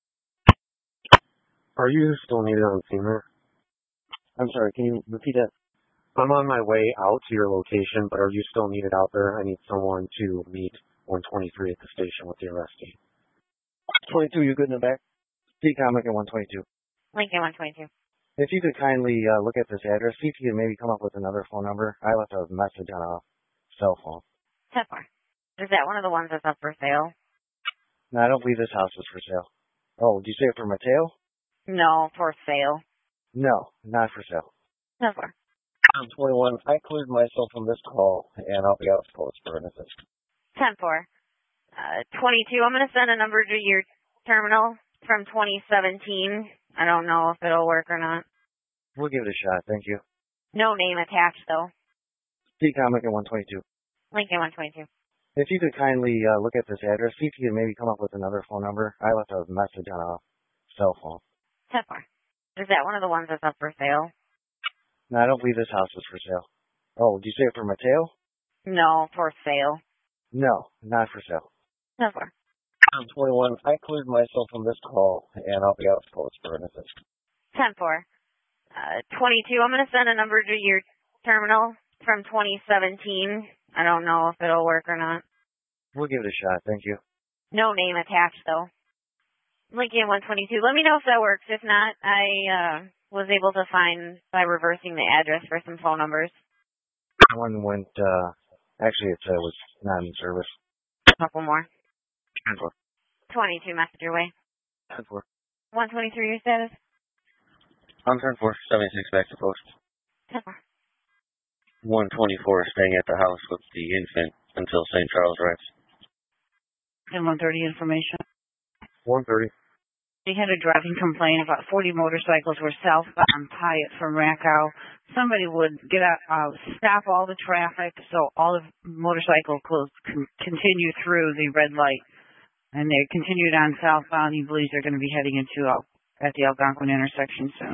Are you still needed on scene there? I'm sorry, can you repeat that? I'm on my way out to your location, but are you still needed out there? I need someone to meet 123 at the station with the arrestee. 22, you good in the back? Seacom at 122. Lincoln 122. If you could kindly look at this address, see if you can maybe come up with another phone number. I left a message on a cell phone. 10-4. Is that one of the ones that's up for sale? No, I don't believe this house is for sale. Oh, did you say it for Mateo? No, for sale. No, not for sale. 10-4. I'm 21. I cleared myself from this call, and I'll be out of post for anything. 10-4. 22, I'm going to send a number to your terminal from 2017. I don't know if it'll work or not. We'll give it a shot. Thank you. No name attached, though. Seacom at 122. Lincoln 122. If you could kindly look at this address, see if you can maybe come up with another phone number. I left a message on a cell phone. 10-4. Is that one of the ones that's up for sale? No, I don't believe this house is for sale. Oh, did you say it for Mateo? No, for sale. No, not for sale. 10-4. I'm 21. I cleared myself from this call, and I'll be out of post for anything. 10-4. 22, I'm going to send a number to your terminal from 2017. I don't know if it'll work or not. We'll give it a shot. Thank you. No name attached, though. Lincoln 122. Let me know if that works. If not, I was able to find by reversing the address for some phone numbers. One went, actually it was not in service. A couple more. 10-4. 22, message your way. 10-4. 123, your status? I'm 10-4, 76 back to post. 10-4. 124 staying at the house with the infant until St. Charles arrives. And 130 information. 130. We had a driving complaint about 40 motorcycles were southbound Pyatt from Rakow. Somebody would get out, stop all the traffic so all the motorcycles could continue through the red light. And they continued on southbound. He believes they're going to be heading into at the Algonquin intersection soon.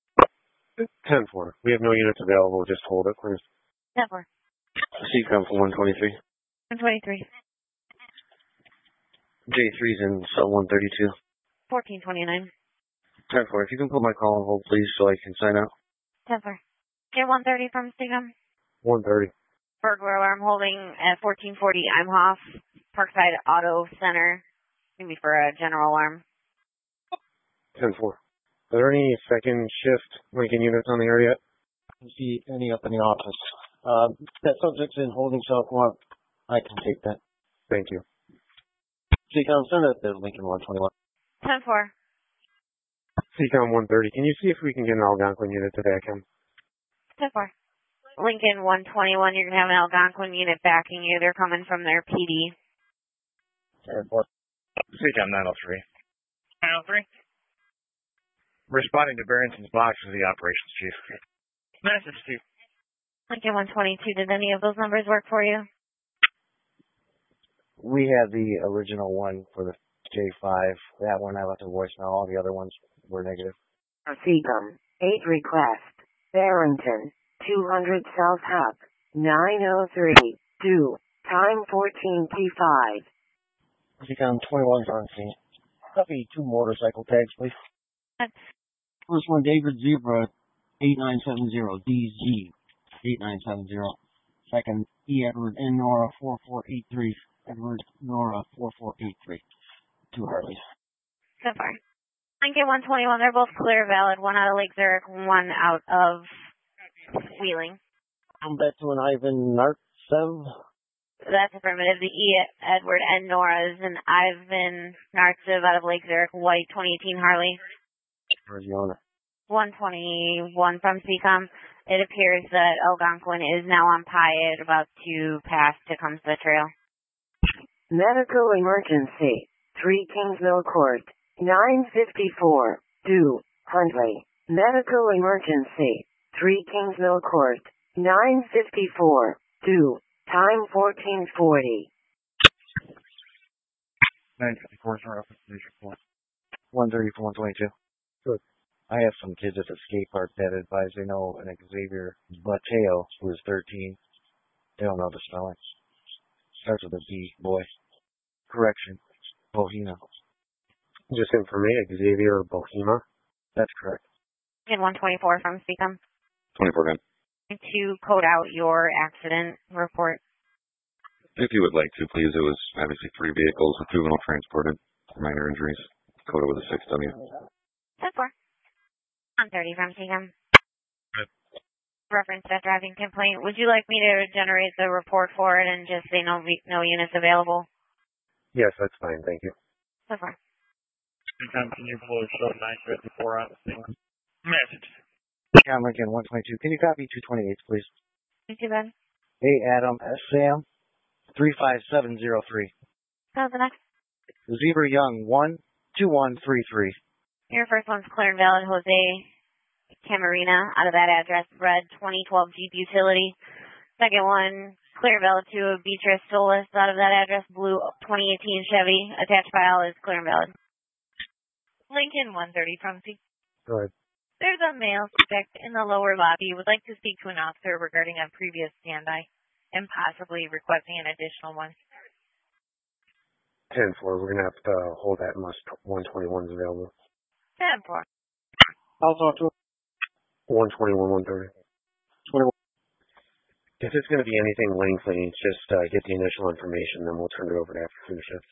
10-4. We have no units available. Just hold it, please. 10-4. Seacom for 123. 123. J3's in cell 132. 1429. 10-4. If you can put my call on hold, please, so I can sign out. 10-4. Get 130 from Stigum. 130. Burglar alarm holding at 1440 Imhoff, Parkside Auto Center. Maybe for a general alarm. 10-4. Are there any second shift Lincoln units on the area? I don't see any up in the office. That subject's in holding cell. I can take that. Thank you. Seacom, send it to Lincoln 121. 10-4. Seacom 130. Can you see if we can get an Algonquin unit today, Kim? 10-4. Lincoln 121, you're going to have an Algonquin unit backing you. They're coming from their PD. 10-4. Seacom 903. 903. Responding to Barrington's box is the operations chief. Message chief. Lincoln 122, did any of those numbers work for you? We had the original one for the J5. That one I left a voicemail. All the other ones were negative. Seacom, 8 request. Barrington, 200 South Huck, 903, 2, time 14P5. Seacom 21 on scene. Copy 2 motorcycle tags, please. First one, David Zebra, 8970, DZ, 8970. Second, E. Edward N. Nora, 4483, Edward Nora, 4483. 2 Harleys. So far. Lincoln 121, they're both clear, valid. One out of Lake Zurich, one out of Wheeling. I'm back to an Ivan Nartsev, That's affirmative. The E. Edward and Nora's and Ivan Nartsiv out of Lake Zurich, white 2018 Harley. Where's the owner? 121 from CCOM. It appears that Algonquin is now on Pyatt, about to pass Tecumseh Trail. Medical emergency. 3 Kingsmill Court. 954. Do. Huntley. Medical emergency. 3 Kingsmill Court. 954. Do. Time 1440. 954 is our reference report. 130 for 122. Good. I have some kids at the skate park that advise they know an Xavier Mateo, who is 13. They don't know the spelling. Starts with a B, boy. Correction. Bohema. Just information, Xavier Bohema. That's correct. And 124 from CCOM. 24 gun. To code out your accident report. If you would like to, please. It was obviously 3 vehicles with juvenile transported. Minor injuries. Coded with a 6W. 10-4. 130 from CCOM. Reference that driving complaint. Would you like me to generate the report for it and just say no units available? Yes, that's fine. Thank you. 10-4. Can you pull show 954 on the scene? Message. John Lincoln, 122. Can you copy 228, please? Thank you, Ben. A. Adam S. Sam, 35703. How's the next? Zebra Young, 12133. Your first one's clear and valid, Jose Camarina, out of that address, red 2012 Jeep Utility. Second one, clear and valid to Beatrice Solis, out of that address, blue 2018 Chevy. Attached file is clear and valid. Lincoln 130 from C. Go ahead. There's a male suspect in the lower lobby. Would like to speak to an officer regarding a previous standby and possibly requesting an additional one. 10-4. We're going to have to hold that unless 121 is available. 10-4. Also, 121, 130. 21. If it's going to be anything lengthy, just get the initial information, then we'll turn it over to after finish shift.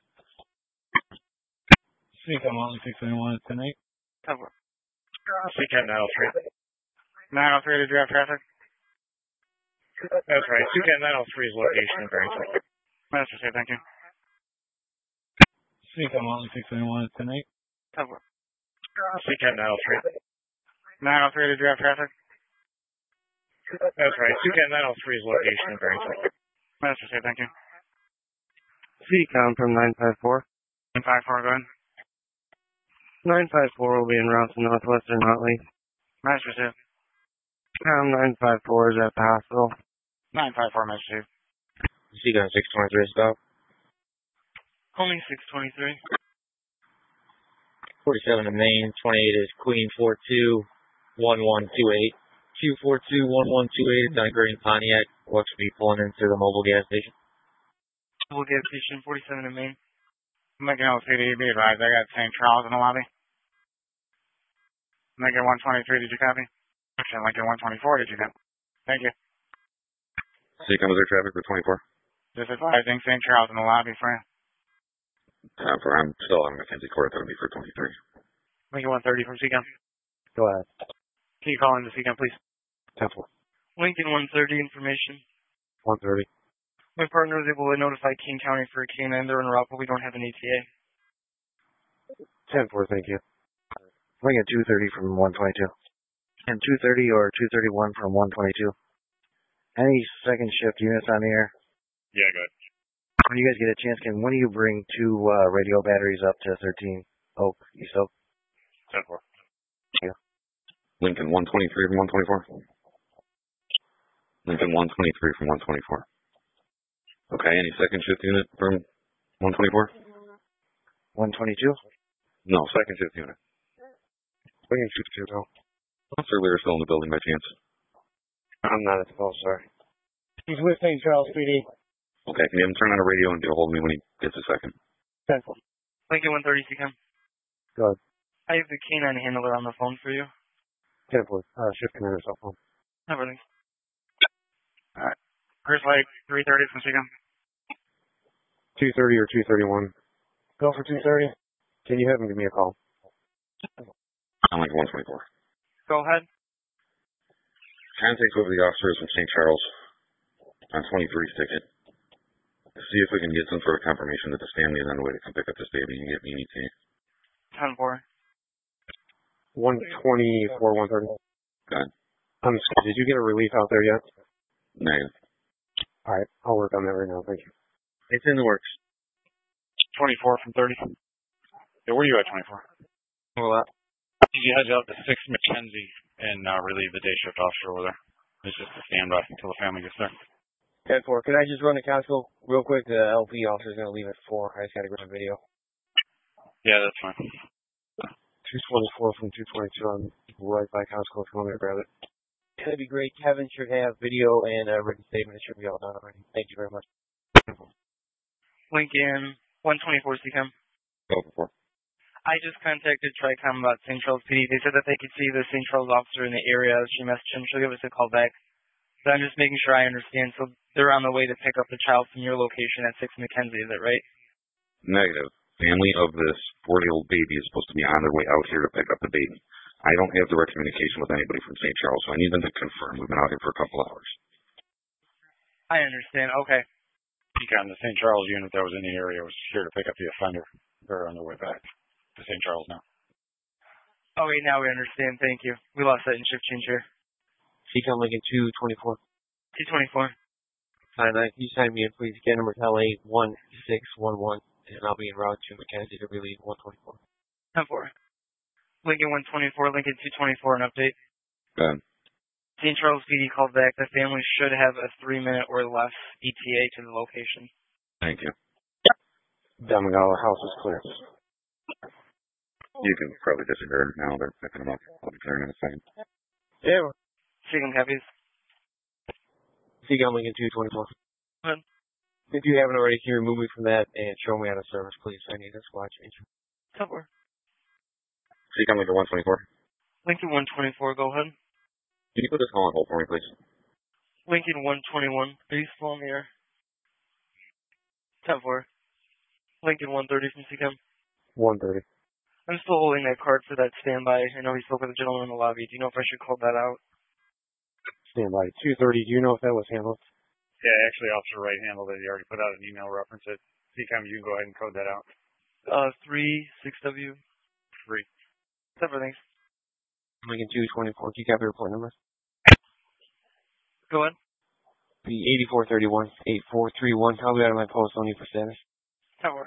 CCOM only 621 tonight. 10-4. CCAT 903. 903 to draft traffic. That's right. CCAT 903's location is very close. Master, say thank you. CCOM only 621 tonight. 10-4. CCAT 903. 903 to draft traffic. That's right. CCAT 903's location is very close. Master, say thank you. CCOM from 954. 954, go ahead. 954 will be en route to Northwestern Nutley. Master, say. 954 is at the hospital. 954, Master, say. CCOM 623 stop. Only 623. 47 in Maine, 28 is Queen 421128. Q421128 is on Green Pontiac. Watch me pulling into the mobile gas station. Mobile gas station 47 in Maine. Lincoln LCD, be advised, I got St. Charles in the lobby. Lincoln 123, did you copy? Actually, Lincoln 124, did you copy? Thank you. CCOM, is there traffic for 24? Just advising St. Charles in the lobby for you. I'm still on Mackenzie Court. That'll be for 23. Lincoln 130 from CCOM. Go ahead. Can you call in to CCOM, please? 10-4. Lincoln 130 information. 130. My partner was able to notify King County for a K9. They're en route, but we don't have an ETA. 10-4, thank you. Lincoln 230 from 122. And 230 or 231 from 122. Any second shift units on the air? Yeah, good. When you guys get a chance, when do you bring 2 radio batteries up to 13 Oak, East Oak? 10-4. Yeah. Lincoln 123 from 124. Lincoln 123 from 124. Okay, any second shift unit from 124? 122? No, second shift unit. Lincoln 220. Officer Lear still in the building by chance? I'm not at the call, sorry. He's with St. Charles PD. Okay, can you have him turn on the radio and get a hold of me when he gets a second? 10-4. Lincoln 130, CCOM. Go ahead. I have the K9 handler on the phone for you. 10-4. Shift commander cell phone. Everything. Alright. Chris Lake, 330 from CCOM. 230 or 231. Go for 230. Can you have him give me a call? I'm like 124. Go ahead. Contact with the officers from St. Charles on 23's ticket. See if we can get some sort of confirmation that this family is on the way to come pick up this baby and get me an ETA. 10-4. 124, 130. Got it. Did you get a relief out there yet? Negative. All right, I'll work on that right now. Thank you. It's in the works. 24 from 30. Yeah, where are you at, 24? Well, Did you head out to 6 Mackenzie and relieve the day shift officer over there? It's just a standby until the family gets there. 10-4. Can I just run the console real quick? The LP officer's going to leave at 4. I just got to grab a video. Yeah, that's fine. 224 from 222. I'm right by console. If you want me to grab it. That'd be great. Kevin should have video and a written statement. It should be all done already. Thank you very much. Lincoln 124 CCOM. Go for 4. I just contacted TRICOM about St. Charles PD. They said that they could see the St. Charles officer in the area. She messaged him. She'll give us a call back. But I'm just making sure I understand. So they're on the way to pick up the child from your location at 6 Mackenzie. Is that right? Negative. Family of this 4-year-old baby is supposed to be on their way out here to pick up the baby. I don't have direct communication with anybody from St. Charles, so I need them to confirm. We've been out here for a couple hours. I understand. Okay. The St. Charles unit that was in the area was here to pick up the offender. They're on their way back to St. Charles now. Okay, now we understand. Thank you. We lost that in shift change here. CCOM Lincoln 224. 224. Can you sign me in, please? Get number LA 1611, and I'll be en route to Mackenzie to relieve 124. 10-4. Lincoln 124, Lincoln 224, an update. Go ahead. St. Charles PD called back. The family should have a 3-minute or less ETA to the location. Thank you. Damagala house is clear. You can probably disregard now. They're picking them up. I'll be clearing in a second. Yeah. Second copies. CCOM Lincoln 224. If you haven't already, can you remove me from that and show me out of service, please? I need a squad change. 10-4. CCOM Lincoln 124. Lincoln 124, go ahead. Can you put this call on hold for me, please? Lincoln 121, are you still in the air? 10-4. Lincoln 130 from CCOM. 130. I'm still holding that card for that standby. I know he spoke with a gentleman in the lobby. Do you know if I should call that out? Standby. 230. Do you know if that was handled? Yeah, actually, Officer Wright handled it. He already put out an email reference it. CCOM, you can go ahead and code that out. 6W. 3. Separate things. Lincoln 224. Can you copy report number? Go ahead. The 8431, 8431. Copy out of my post. Only for status. 10-4.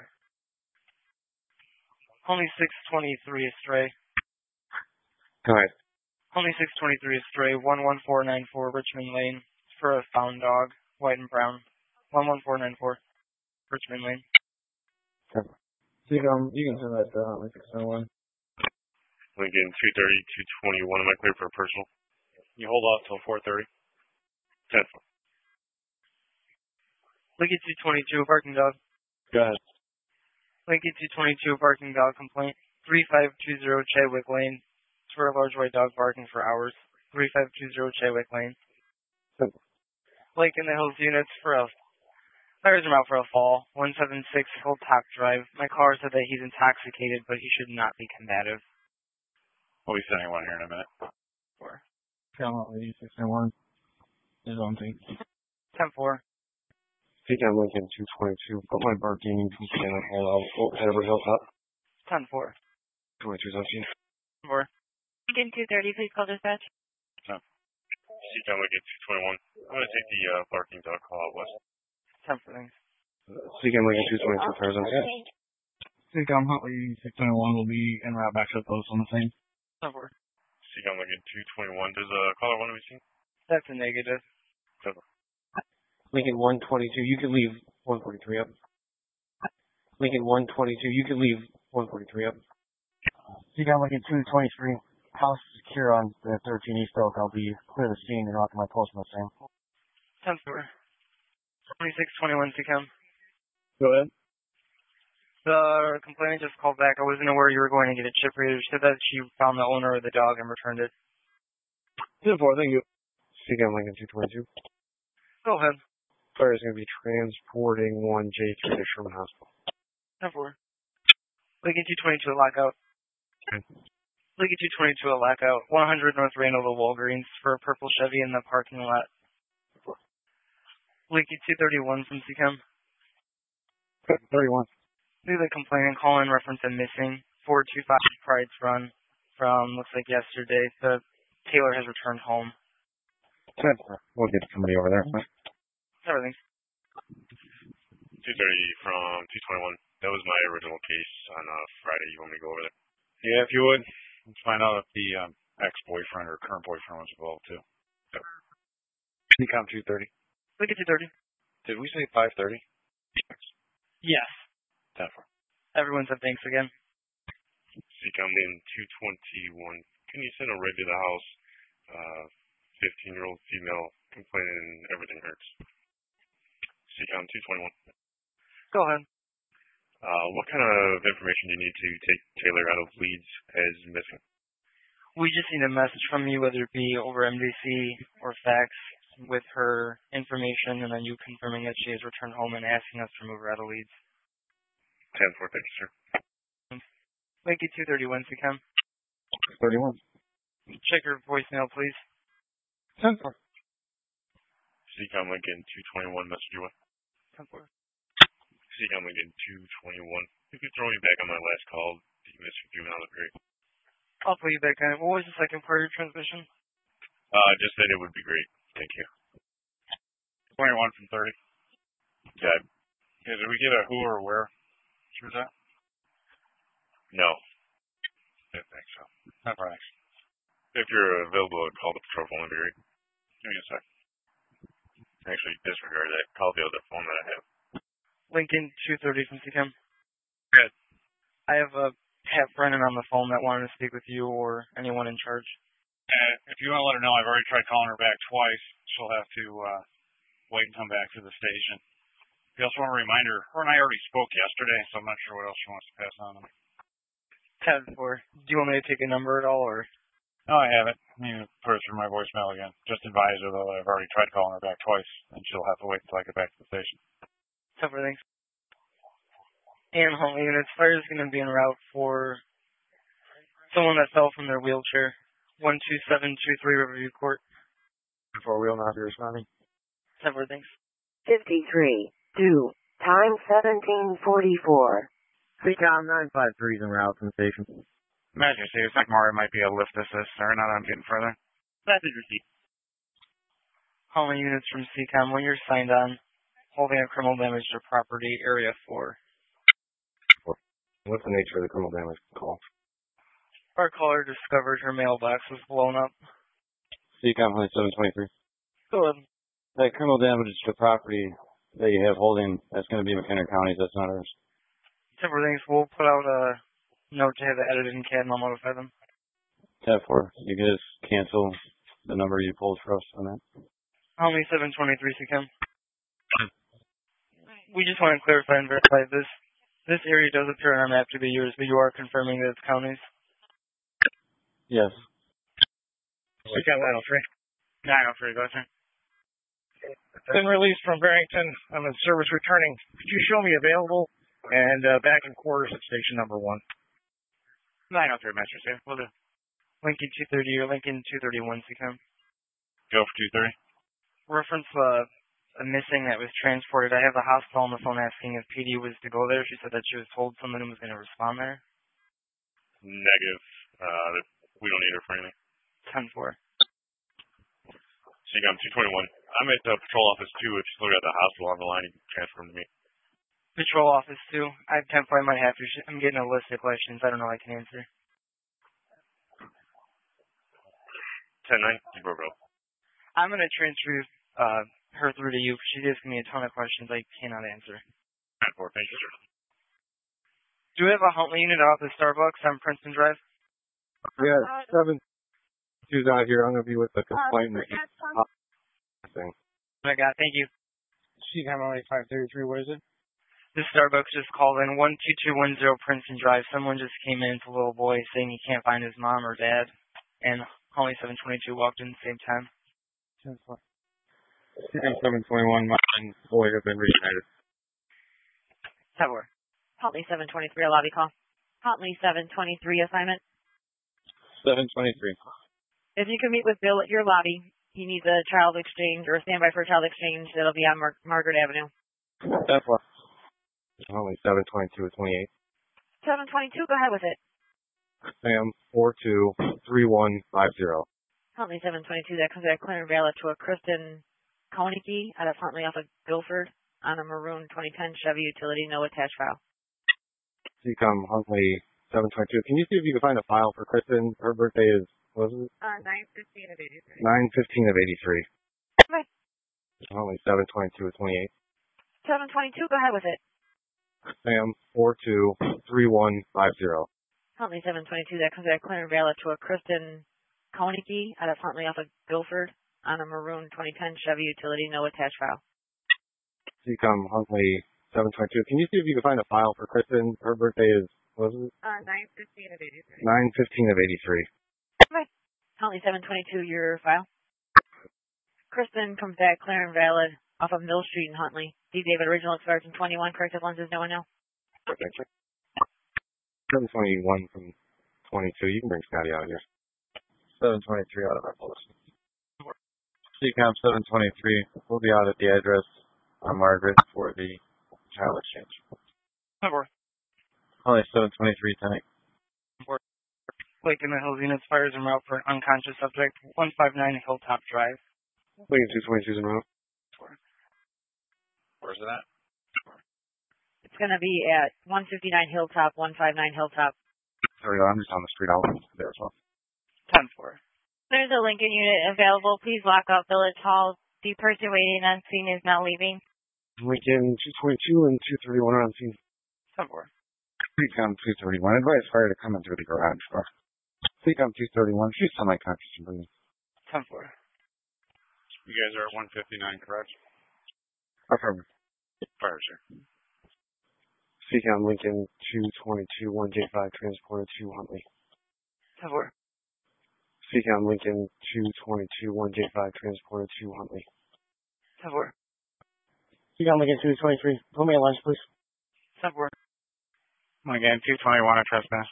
Only 623 Astray. Go ahead. Only 623 Astray, 11494 Richmond Lane. It's for a found dog, white and brown. 11494 Richmond Lane. You can send that to Lincoln 1. Lincoln 230, 221. Am I clear for a personal? You hold off till 4:30. 10. Lincoln 222, barking dog. Go ahead. Lincoln 222, barking dog complaint. 3520 Chadwick Lane. It's for a large white dog barking for hours. 3520 Chadwick Lane. Lincoln the Hills units for a fires him out for a fall. 176 Hilltop Drive. My caller said that he's intoxicated, but he should not be combative. We'll be sending one here in a minute. 691 is on tape. 10-4. CCOM Lincoln 222. Put my barking scanner all out. Edward Hilltop. 10-4. 22's on scene. 4. Lincoln 230, please call dispatch. CCOM Lincoln 221. I'm going to take the barking dog call out west. 10 for things. CCOM Lincoln 222. Fires on scene. CCOM Huntley 621 will be en route back to the post on the same. 10-4. CCOM Lincoln 221. Does caller want to be seen? That's a negative. 10. Lincoln 122, you can leave 143 up. Lincoln 122, you can leave 143 up. CCOM Lincoln 223. House secure on the 13 East Oak. I'll be clear the scene and off my post on the same. 10-4. 2621 CCOM. Go ahead. The complainant just called back. I wasn't aware you were going to get it chip rated. She said that she found the owner of the dog and returned it. 10-4, thank you. CCOM Lincoln 222. Go ahead. Fire is going to be transporting 1J3 to Sherman Hospital. 10-4. Lincoln 222 a lockout. Okay. Lincoln 222 a lockout. 100 North Randall to Walgreens for a purple Chevy in the parking lot. Lincoln 231 from CCOM. 31. Leave the complaint and call in reference to missing 425 Pride's Run from, looks like yesterday. The Taylor has returned home. 10-4. We'll get somebody over there. Everything. 230 from 221. That was my original case on Friday. You want me to go over there? Yeah, if you would. Let's find out if the ex-boyfriend or current boyfriend was involved too. Yep. CCOM 230. Look at 230. Did we say 530? Yes. 10-4. Everyone said thanks again. CCOM in 221. Can you send a red to the house? 15-year-old female complaining everything hurts. CCOM 221. Go ahead. What kind of information do you need to take Taylor out of leads as missing? We just need a message from you, whether it be over MDC or fax, with her information, and then you confirming that she has returned home and asking us to move her out of leads. 10-4, thank you, sir. Thank you, 231, CCOM. 31. Check your voicemail, please. 10-4. CCOM Lincoln 221, message you with. 10-4. CCOM Lincoln 221. You can throw me back on my last call. You missed a few minutes, great. I'll put you back on it. What was the second part of your transmission? Just said it would be great. Thank you. 21 from 30. Yeah. Did we get a who or where? Sure that? No. I think so. Not right. If you're available, call the patrol phone, would be great. Give me a sec. Actually, disregard that. Call the other phone that I have. Lincoln 230 from CCOM. Good. I have Pat Brennan on the phone that wanted to speak with you or anyone in charge. If you want to let her know, I've already tried calling her back twice. She'll have to wait and come back to the station. If you also want to remind her, her and I already spoke yesterday, so I'm not sure what else she wants to pass on. 10-4. Do you want me to take a number at all, or? No, I haven't. You can put it through my voicemail again. Just advise her, though, that I've already tried calling her back twice, and she'll have to wait until I get back to the station. 10-4, thanks. And Huntley units, fire is going to be en route for someone that fell from their wheelchair. 12723 Riverview Court. 4-wheel not be responding. 10-4, thanks. 53, 2, time 1744. CCOM 953 is en route from the station. Imagine, see, it's like Mario might be a lift assist, or not, I'm getting further. Message received. Huntley units from CCOM, when you're signed on, holding a criminal damage to property, area 4. What's the nature of the criminal damage call? Our caller discovered her mailbox was blown up. CCOM 723. Go ahead. That criminal damage to property that you have holding, that's going to be McHenry County's, that's not ours. 10-4, thanks. We'll put out a note to have it edited in CAD and I'll notify them. 10-4. You can just cancel the number you pulled for us on that. Only 723 CCOM. We just want to clarify and verify this. This area does appear on our map to be yours, but you are confirming that it's counties? Yes. CCOM 903. 903, go ahead. Been released from Barrington. I'm in service returning. Could you show me available and back in quarters at station number 1? 903, Master, yeah. Will do. Lincoln 230 or Lincoln 231, CCOM. Go for 230. Reference a missing that was transported. I have the hospital on the phone asking if PD was to go there. She said that she was told someone was going to respond there. Negative. We don't need her for anything. 10-4. CCOM 221. I'm at the patrol office 2. If you still got the hospital on the line, you can transfer them to me. Patrol office 2. I have 10-4. I might have to. I'm getting a list of questions. I don't know I can answer. 10-9. You broke up. I'm going to transfer her through to you. She gives me a ton of questions I cannot answer. 10-4. Thank you, sir. Do we have a Huntley unit out at the Starbucks on Princeton Drive? Yeah, 7. She's out here. I'm going to be with the complainant. Thing. I got. Thank you. CCOM 533. What is it? The Starbucks just called in 12210 Princeton Drive. Someone just came in to a little boy saying he can't find his mom or dad, and Huntley 722 walked in at the same time. 721. My boy have been reunited. Tower. Huntley 723, a lobby call. Huntley 723 assignment. 723. If you can meet with Bill at your lobby, he needs a child exchange or a standby for a child exchange. That'll be on Margaret Avenue. 10-4. Huntley 722 with 28. 722, go ahead with it. Sam 423150. Huntley 722, that comes back clear and valid to a Kristen Koenigke out of Huntley off of Guilford on a maroon 2010 Chevy utility, no attached file. Seacom Huntley 722. Can you see if you can find a file for Kristen? Her birthday is, what was it? 9/15 of 83. 9/15 of 83. Okay. Huntley 722 with 28. 722, go ahead with it. Sam 423150. Huntley 722, that comes back clear and valid to a Kristen Koenigke out of Huntley off of Guilford on a maroon 2010 Chevy utility, no attached file. Seacom Huntley 722. Can you see if you can find a file for Kristen? Her birthday is, what was it? 9/15 of 83. 9/15 of 83. Okay. Huntley 722, your file. Kristen comes back clear and valid off of Mill Street in Huntley. D. David, original expires in 21, corrected lenses, no one know. Perfect. 721 from 22. You can bring Scotty out here. 723 out of our post. Seacom 723 will be out at the address on Margaret for the child exchange. Huntley 723 tonight. Lake in the Hills units fires en route for an unconscious subject, 159 Hilltop Drive. Lincoln 222's en route. Where's it at? It's going to be at 159 Hilltop, 159 Hilltop. Sorry, I'm just on the street. I'll there as well. 10-4. There's a Lincoln unit available. Please lock up Village Hall. The person waiting on scene is now leaving. Lincoln 222 and 231 are on scene. 10-4. Seacom 231. Advise fire to come into the garage door. Seacom 231. She's semi-conscious and breathing. 10-4. You guys are at 159, correct? Affirmative. Fire, sir. Seacom Lincoln 222 1J5 transported to Huntley. 10-4. Seacom Lincoln 222 1J5 transported to Huntley. 10-4. Seacom Lincoln 223. Pull me a lunch, please. 10-4. Again, 221 a trespass.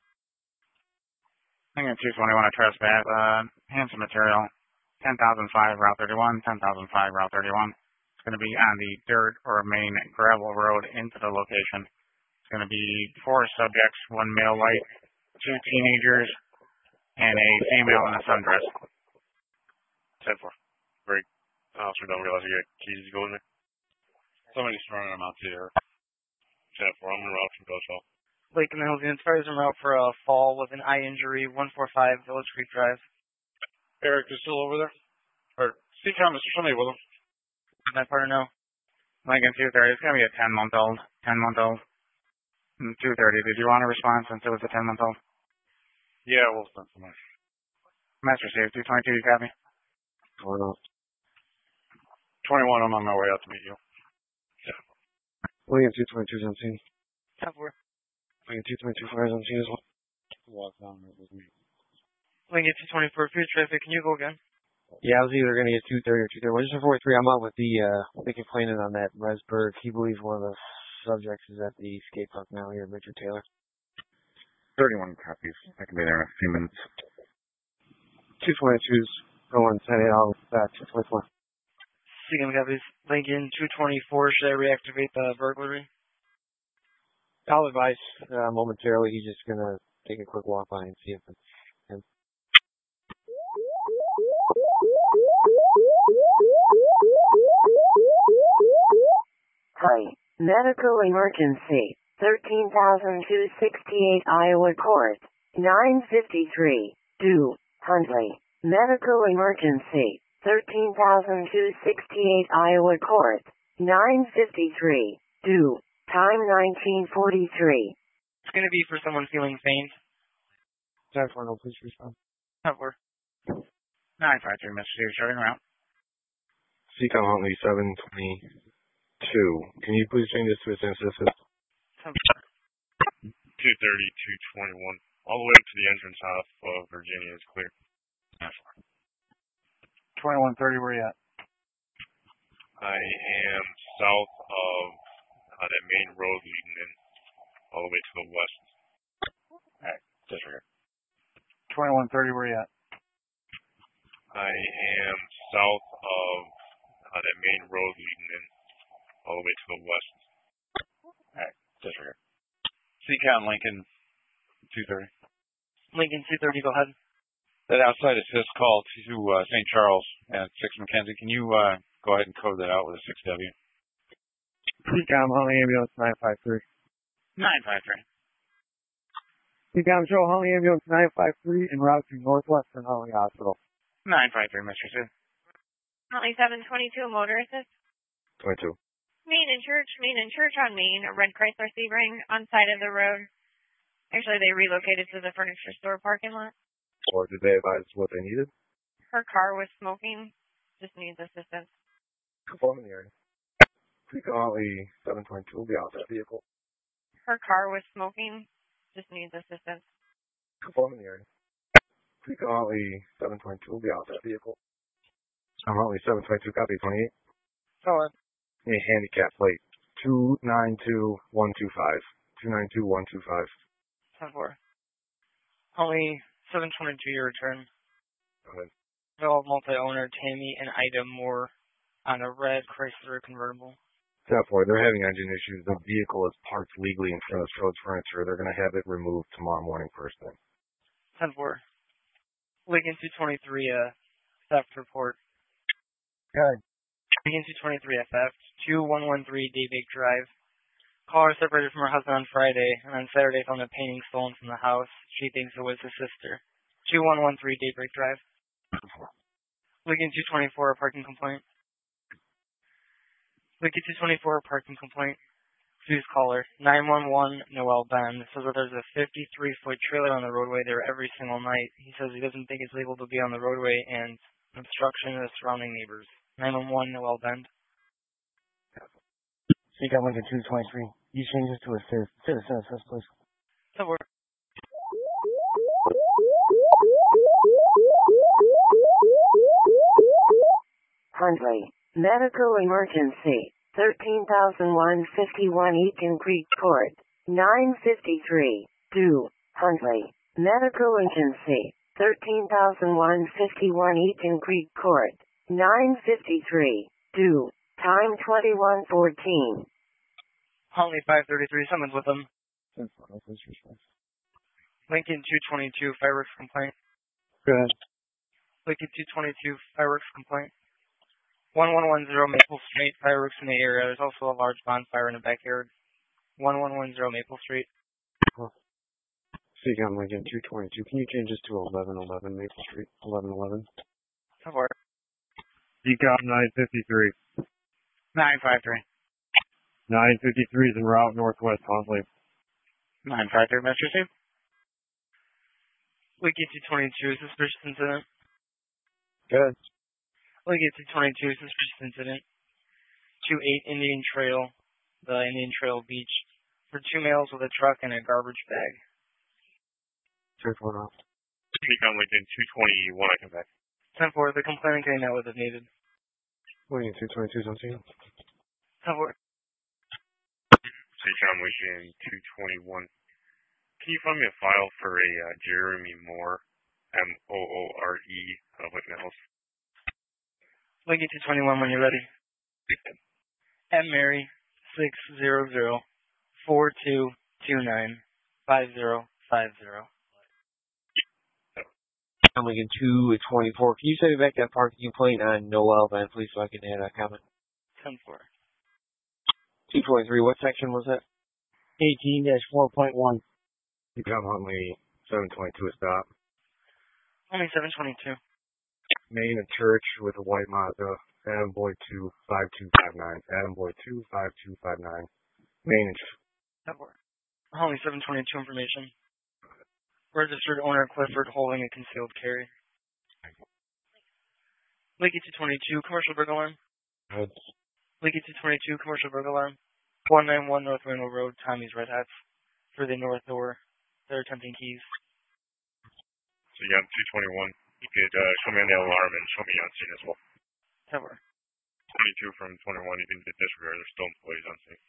Again, 221 a trespass. Handsome material. 10,005 Route 31, 10,005 Route 31. It's going to be on the dirt or main gravel road into the location. It's going to be 4 subjects, 1 male white, 2 teenagers, and a female in a sundress. 10-4. Break. Officer don't realize you got keys to go in there. Somebody's throwing them out to you. 10-4. I'm in route from Goswell. Lake in the Hills units fires en route for a fall with an eye injury, 145 Village Creek Drive. Eric is still over there? Or Seacom is familiar with him. Is that part or no? Lincoln 230. It's going to be a 10-month-old. 10-month-old. 230. Did you want a response since it was a 10-month-old? Yeah, we'll send somebody. Master Save 222, you copy? 21. 21, I'm on my way out to meet you. Lincoln 222's on scene. 10-4. Lincoln 222 fires on scene as well. Walk down there with me. Lincoln 224, food traffic, can you go again? Yeah, I was either going to get 230 or 231. Just for 43, I'm out with the complainant on that Resberg. He believes one of the subjects is at the skate park now here, Richard Taylor. 31 copies. I can be there in a few minutes. 222's going 10-8, I'll back to 24. Seacom copies. Lincoln 224, should I reactivate the burglary? I'll advise momentarily. He's just going to take a quick walk by and see if it's him. Hi. Medical emergency. 13,268 Iowa Court. 953. Do. Huntley. Medical emergency. 13,268 Iowa Court. 953. Do. Time 1943. It's going to be for someone feeling faint. 10-4, no, please respond. 10-4. 953, Mr. Steve, showing around. Seacom Huntley 722. Can you please change this to a sense assist? 230, 221. All the way to the entrance off of Virginia is clear. 2130, where you at? I am south of that main road leading in, all the way to the west. Alright, disregard. 2130, where you at? I am south of that main road leading in, all the way to the west. CCOM Lincoln 230. Lincoln 230, go ahead. That outside assist call to St. Charles at 6 Mackenzie. Can you go ahead and code that out with a 6W? CCOM Holly Ambulance 953. 953. CCOM Show Holly Ambulance 953 en route to Northwestern Holly Hospital. 953, Mr. Sue. Holly 722, motor assist. 22. Main and Church on Main, a red Chrysler Sebring on side of the road. Actually, they relocated to the furniture store parking lot. Or did they advise what they needed? Her car was smoking. Just needs assistance. Perform in the area. Frequently 722 will be out that vehicle. Her car was smoking. Just needs assistance. Perform in the area. Frequently 722 will be out that vehicle. Currently 722 copy 28. Solid. A handicap plate 292125. 292125. 10-4. Holly 722, your return. Go ahead. Developed multi-owner Tammy and Ida Moore on a red Chrysler convertible. 10-4, they're having engine issues. The vehicle is parked legally in front of Strode's Furniture. They're going to have it removed tomorrow morning first thing. 10-4. Lincoln 223, theft report. Good. Lincoln 223, theft. 2113 Daybake Drive. Caller separated from her husband on Friday, and on Saturday found a painting stolen from the house. She thinks it was his sister. 2113 Daybreak Drive. Lincoln 224, a parking complaint. Lincoln 224, a parking complaint. Please caller. 911 Noel Bend says that there's a 53-foot trailer on the roadway there every single night. He says he doesn't think it's legal to be on the roadway and obstruction to the surrounding neighbors. 911 Noel Bend. CCOM Lincoln 223. You change this to a citizen assist, please. That works. Huntley. Medical emergency. 13,151 Eaton Creek Court. 953. Do. Huntley. Medical emergency. 13,151 Eaton Creek Court. 953. Do. Time 21:14. Huntley 533, someone's with them. Lincoln 222, fireworks complaint. Good. Lincoln 222, fireworks complaint. 1110 Maple Street, fireworks in the area. There's also a large bonfire in the backyard. 1110 Maple Street. CCOM Lincoln 222. Can you change this to 1111 Maple Street? 1111. That works. CCOM 953. 953. 953 is en route northwest Huntley. 953, Mr. Sue. Lincoln 222, suspicious incident. Good. Lincoln 222, suspicious incident. 28 Indian Trail, the Indian Trail Beach, for 2 males with a truck and a garbage bag. Check one off. CCOM Lincoln 221, I come back. 10-4, the complainant can now with if needed. Lincoln 222 is on scene. 10-4. CCOM Lincoln 221. Can you find me a file for a Jeremy Moore, M-O-O-R-E, of Lincoln Hills? Lincoln 221 when you're ready. M. Mary 600-4229-5050. Lincoln 224. Can you send me back that parking complaint on Noel Van, please, so I can add a comment? 10-4. 223. What section was that? 18-4.1. CCOM Huntley 722 is stop. Only 722. Main and Church with a white Mazda. Adam Boy 25259. Adam Boy 25259. Main and That works. Only 722 information. Registered owner Clifford holding a concealed carry. Lincoln 222, commercial burglar alarm. Good. Lincoln 222, commercial burglar alarm. 191 North Rainbow Road, Tommy's Red Hats. For the north door. They're attempting keys. So you got 221. You could show me on the alarm and show me on scene as well. That works. 22 from 21, you didn't get disregard. There's still employees on scene.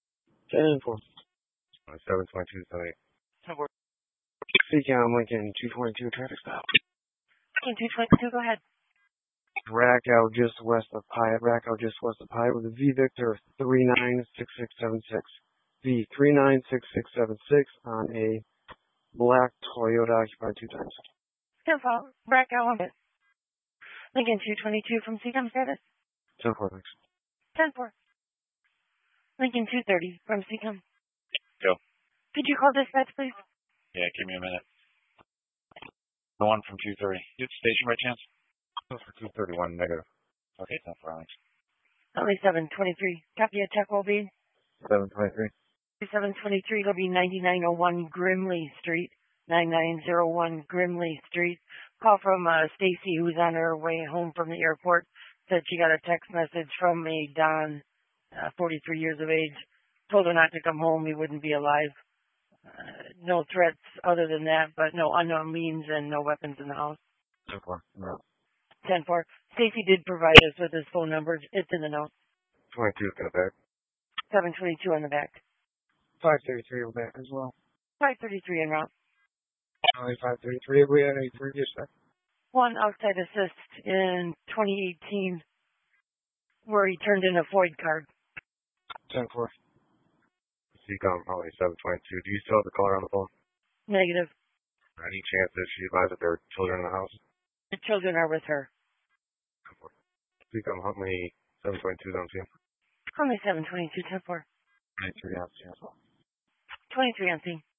10-4. 722 tonight. That works. CCOM Lincoln 222, traffic stop. Lincoln 222, go ahead. Rackow just west of Pyatt. Rackow just west of Pyatt with a V Victor 396676. the 396676 on a black Toyota occupied 2 times. 10-4, Bracco on it. Lincoln 222 from Seacom status. 10-4, thanks. 10-4. Lincoln 230 from Seacom. Go. Could you call dispatch, please? Yeah, give me a minute. The one from 230. You at the station by chance? For 231, negative. Okay, 10-4, thanks. Only 723. Copy attack will be 723. 723 will be 9901 Grimley Street. 9901 Grimley Street. Call from Stacy, who's on her way home from the airport. Said she got a text message from a Don, 43 years of age. Told her not to come home. He wouldn't be alive. No threats other than that, but no unknown means and no weapons in the house. 10-4. No. 10-4. Stacy did provide us with his phone number. It's in the note. 22 in the back. 722 on the back. 533 on the back as well. 533 en route. Only 533. Have we had any previous there? One outside assist in 2018 where he turned in a FOID card. 10-4. Seacom, only 722. Do you still have the caller on the phone? Negative. Any chance that she advised that there are children in the house? The children are with her. Seacom, how many 722s on scene? Only 722, 10-4. 23 on scene as well. 23 on scene.